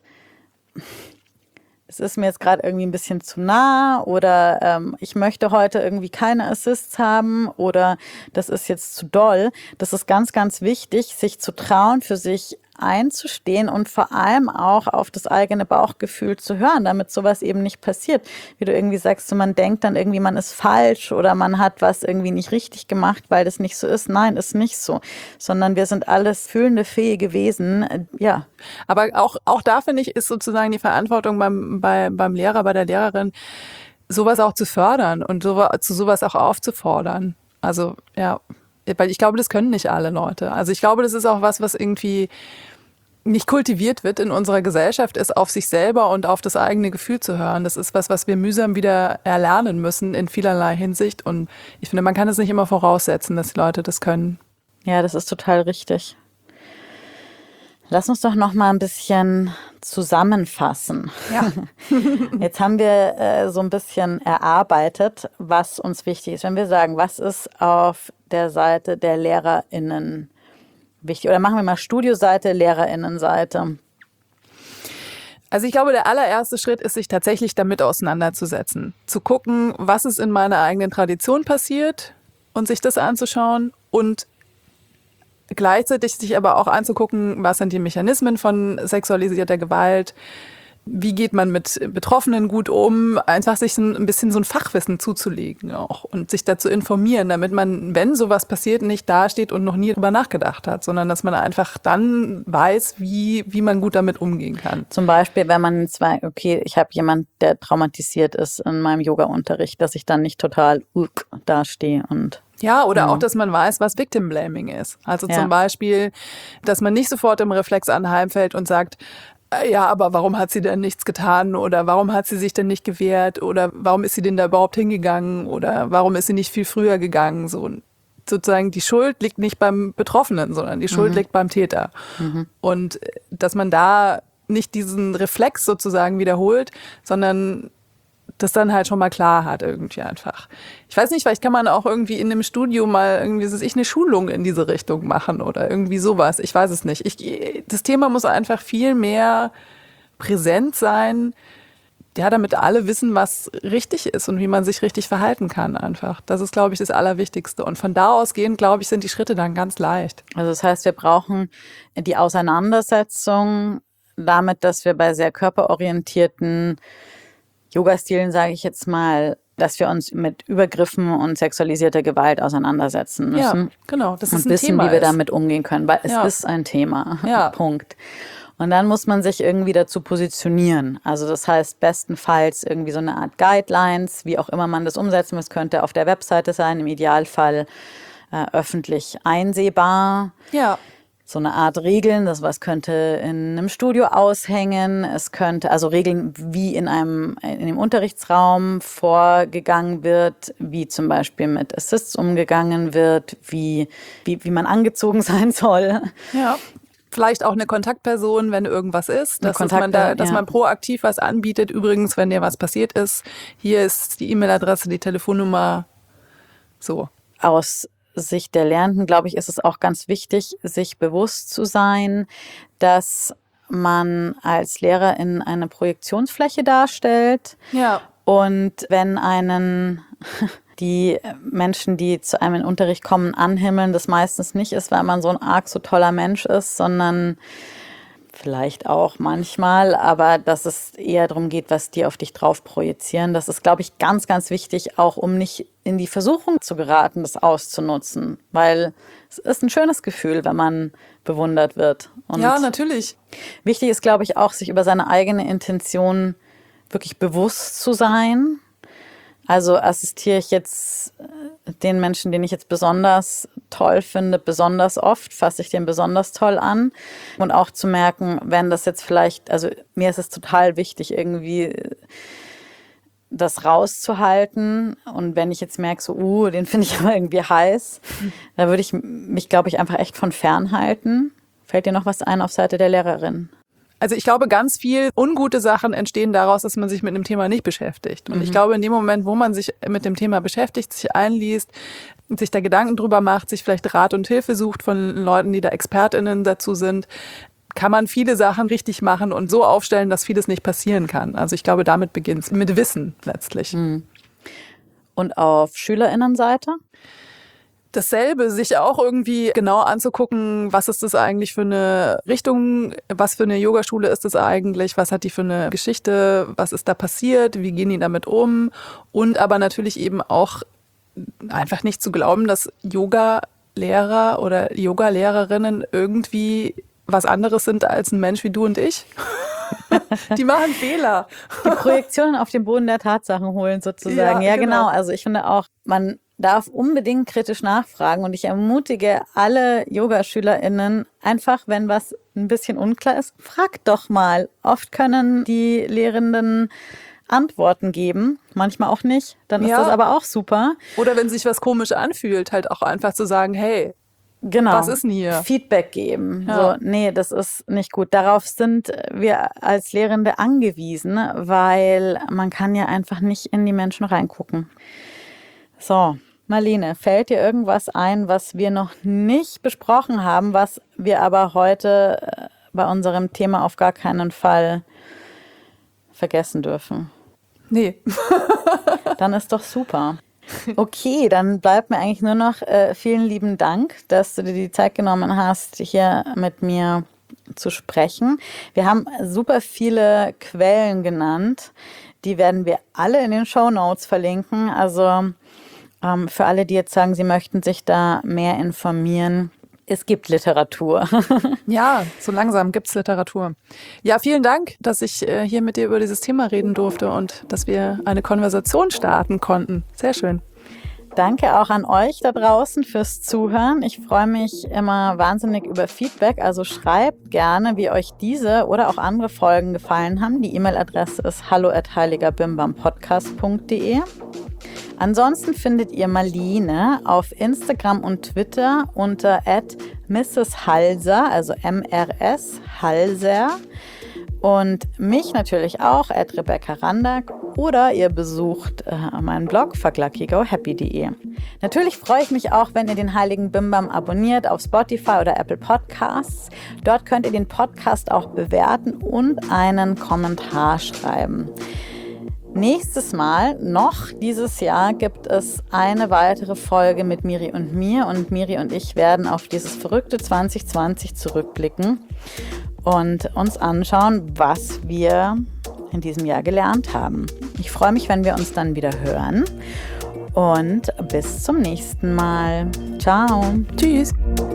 es ist mir jetzt gerade irgendwie ein bisschen zu nah oder ich möchte heute irgendwie keine Assists haben oder das ist jetzt zu doll. Das ist ganz, ganz wichtig, sich zu trauen, für sich einzustehen und vor allem auch auf das eigene Bauchgefühl zu hören, damit sowas eben nicht passiert. Wie du irgendwie sagst, so man denkt dann irgendwie, man ist falsch oder man hat was irgendwie nicht richtig gemacht, weil das nicht so ist. Nein, ist nicht so, sondern wir sind alles fühlende, fähige Wesen, ja. Aber auch da, finde ich, ist sozusagen die Verantwortung beim Lehrer, bei der Lehrerin, sowas auch zu fördern und zu sowas auch aufzufordern. Also, ja, weil ich glaube, das können nicht alle Leute. Also ich glaube, das ist auch was irgendwie nicht kultiviert wird in unserer Gesellschaft, ist auf sich selber und auf das eigene Gefühl zu hören. Das ist was wir mühsam wieder erlernen müssen in vielerlei Hinsicht. Und ich finde, man kann es nicht immer voraussetzen, dass die Leute das können. Ja, das ist total richtig. Lass uns doch noch mal ein bisschen zusammenfassen. Ja. Jetzt haben wir so ein bisschen erarbeitet, was uns wichtig ist. Wenn wir sagen, was ist auf der Seite der LehrerInnen wichtig? Oder machen wir mal Studioseite, LehrerInnenseite. Also ich glaube, der allererste Schritt ist, sich tatsächlich damit auseinanderzusetzen. Zu gucken, was ist in meiner eigenen Tradition passiert und sich das anzuschauen und gleichzeitig sich aber auch anzugucken, was sind die Mechanismen von sexualisierter Gewalt, wie geht man mit Betroffenen gut um, einfach sich ein bisschen so ein Fachwissen zuzulegen auch und sich dazu informieren, damit man, wenn sowas passiert, nicht dasteht und noch nie drüber nachgedacht hat, sondern dass man einfach dann weiß, wie man gut damit umgehen kann. Zum Beispiel, wenn man ich habe jemanden, der traumatisiert ist in meinem Yoga-Unterricht, dass ich dann nicht total dastehe und ja, oder auch, dass man weiß, was Victim Blaming ist. Also zum Beispiel, dass man nicht sofort im Reflex anheimfällt und sagt, ja, aber warum hat sie denn nichts getan oder warum hat sie sich denn nicht gewehrt oder warum ist sie denn da überhaupt hingegangen oder warum ist sie nicht viel früher gegangen? So sozusagen die Schuld liegt nicht beim Betroffenen, sondern die Schuld liegt beim Täter. Und dass man da nicht diesen Reflex sozusagen wiederholt, sondern das dann halt schon mal klar hat irgendwie einfach. Ich weiß nicht, vielleicht kann man auch irgendwie in einem Studio mal irgendwie, eine Schulung in diese Richtung machen oder irgendwie sowas. Ich weiß es nicht. Das Thema muss einfach viel mehr präsent sein, ja, damit alle wissen, was richtig ist und wie man sich richtig verhalten kann einfach. Das ist, glaube ich, das Allerwichtigste. Und von da ausgehend, glaube ich, sind die Schritte dann ganz leicht. Also das heißt, wir brauchen die Auseinandersetzung damit, dass wir bei sehr körperorientierten Yoga-Stilen, sage ich jetzt mal, dass wir uns mit Übergriffen und sexualisierter Gewalt auseinandersetzen müssen. Ja, genau. Das ist und ein wissen, Thema wie wir damit umgehen können, weil es Ja. ist ein Thema. Ja. Punkt. Und dann muss man sich irgendwie dazu positionieren. Also das heißt, bestenfalls irgendwie so eine Art Guidelines, wie auch immer man das umsetzen muss, könnte auf der Webseite sein, im Idealfall öffentlich einsehbar. Ja. so eine Art Regeln. Das was könnte in einem Studio aushängen. Es könnte also Regeln, wie in dem Unterrichtsraum vorgegangen wird, wie zum Beispiel mit Assists umgegangen wird, wie man angezogen sein soll. Ja. Vielleicht auch eine Kontaktperson, wenn irgendwas ist, dass man proaktiv was anbietet. Übrigens, wenn dir was passiert ist, hier ist die E-Mail-Adresse, die Telefonnummer, so. Aus Sicht der Lernenden, glaube ich, ist es auch ganz wichtig, sich bewusst zu sein, dass man als Lehrerin eine Projektionsfläche darstellt. Ja. Und wenn einen die Menschen, die zu einem in den Unterricht kommen, anhimmeln, das meistens nicht ist, weil man so ein arg so toller Mensch ist, sondern vielleicht auch manchmal, aber dass es eher darum geht, was die auf dich drauf projizieren. Das ist, glaube ich, ganz, ganz wichtig, auch um nicht in die Versuchung zu geraten, das auszunutzen. Weil es ist ein schönes Gefühl, wenn man bewundert wird. Und ja, natürlich. Wichtig ist, glaube ich, auch, sich über seine eigene Intention wirklich bewusst zu sein. Also assistiere ich jetzt den Menschen, den ich jetzt besonders toll finde, besonders oft, fasse ich den besonders toll an. Und auch zu merken, wenn das jetzt vielleicht, also mir ist es total wichtig, irgendwie das rauszuhalten. Und wenn ich jetzt merke, so, den finde ich aber irgendwie heiß, da würde ich mich, glaube ich, einfach echt von fernhalten. Fällt dir noch was ein auf Seite der Lehrerin? Also ich glaube, ganz viel ungute Sachen entstehen daraus, dass man sich mit einem Thema nicht beschäftigt. Und ich glaube, in dem Moment, wo man sich mit dem Thema beschäftigt, sich einliest, sich da Gedanken drüber macht, sich vielleicht Rat und Hilfe sucht von Leuten, die da ExpertInnen dazu sind, kann man viele Sachen richtig machen und so aufstellen, dass vieles nicht passieren kann. Also ich glaube, damit beginnt es, mit Wissen letztlich. Und auf SchülerInnenseite? Dasselbe, sich auch irgendwie genau anzugucken, was ist das eigentlich für eine Richtung, was für eine Yogaschule ist das eigentlich, was hat die für eine Geschichte, was ist da passiert, wie gehen die damit um und aber natürlich eben auch einfach nicht zu glauben, dass Yoga-Lehrer oder Yoga-Lehrerinnen irgendwie was anderes sind als ein Mensch wie du und ich. Die machen Fehler. Die Projektionen auf den Boden der Tatsachen holen sozusagen. Ja, genau. Also ich finde auch, man darf unbedingt kritisch nachfragen und ich ermutige alle Yogaschülerinnen einfach, wenn was ein bisschen unklar ist, fragt doch mal. Oft können die Lehrenden Antworten geben, manchmal auch nicht. Dann ist das aber auch super. Oder wenn sich was komisch anfühlt, halt auch einfach zu sagen, hey, genau, was ist denn hier? Feedback geben. Ja. So, nee, das ist nicht gut. Darauf sind wir als Lehrende angewiesen, weil man kann ja einfach nicht in die Menschen reingucken. So, Marlene, fällt dir irgendwas ein, was wir noch nicht besprochen haben, was wir aber heute bei unserem Thema auf gar keinen Fall vergessen dürfen? Nee. Dann ist doch super. Okay, dann bleibt mir eigentlich nur noch vielen lieben Dank, dass du dir die Zeit genommen hast, hier mit mir zu sprechen. Wir haben super viele Quellen genannt. Die werden wir alle in den Shownotes verlinken. Also für alle, die jetzt sagen, sie möchten sich da mehr informieren, es gibt Literatur. Ja, so langsam gibt's Literatur. Ja, vielen Dank, dass ich hier mit dir über dieses Thema reden durfte und dass wir eine Konversation starten konnten. Sehr schön. Danke auch an euch da draußen fürs Zuhören. Ich freue mich immer wahnsinnig über Feedback. Also schreibt gerne, wie euch diese oder auch andere Folgen gefallen haben. Die E-Mail-Adresse ist hallo@heiligerbimbampodcast.de. Ansonsten findet ihr Marlene auf Instagram und Twitter unter @MrsHalser, also MRS Halser. Und mich natürlich auch @Rebecca Randack oder ihr besucht meinen Blog fuckluckygohappy.de. Natürlich freue ich mich auch, wenn ihr den Heiligen Bimbam abonniert auf Spotify oder Apple Podcasts. Dort könnt ihr den Podcast auch bewerten und einen Kommentar schreiben. Nächstes Mal, noch dieses Jahr, gibt es eine weitere Folge mit Miri und mir. Und Miri und ich werden auf dieses verrückte 2020 zurückblicken und uns anschauen, was wir in diesem Jahr gelernt haben. Ich freue mich, wenn wir uns dann wieder hören. Und bis zum nächsten Mal. Ciao. Tschüss.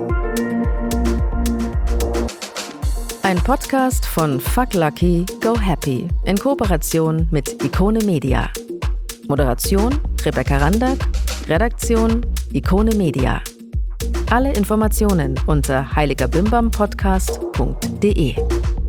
Ein Podcast von Fuck Lucky, Go Happy in Kooperation mit Ikone Media. Moderation Rebecca Randack, Redaktion Ikone Media. Alle Informationen unter heiligerbimbampodcast.de.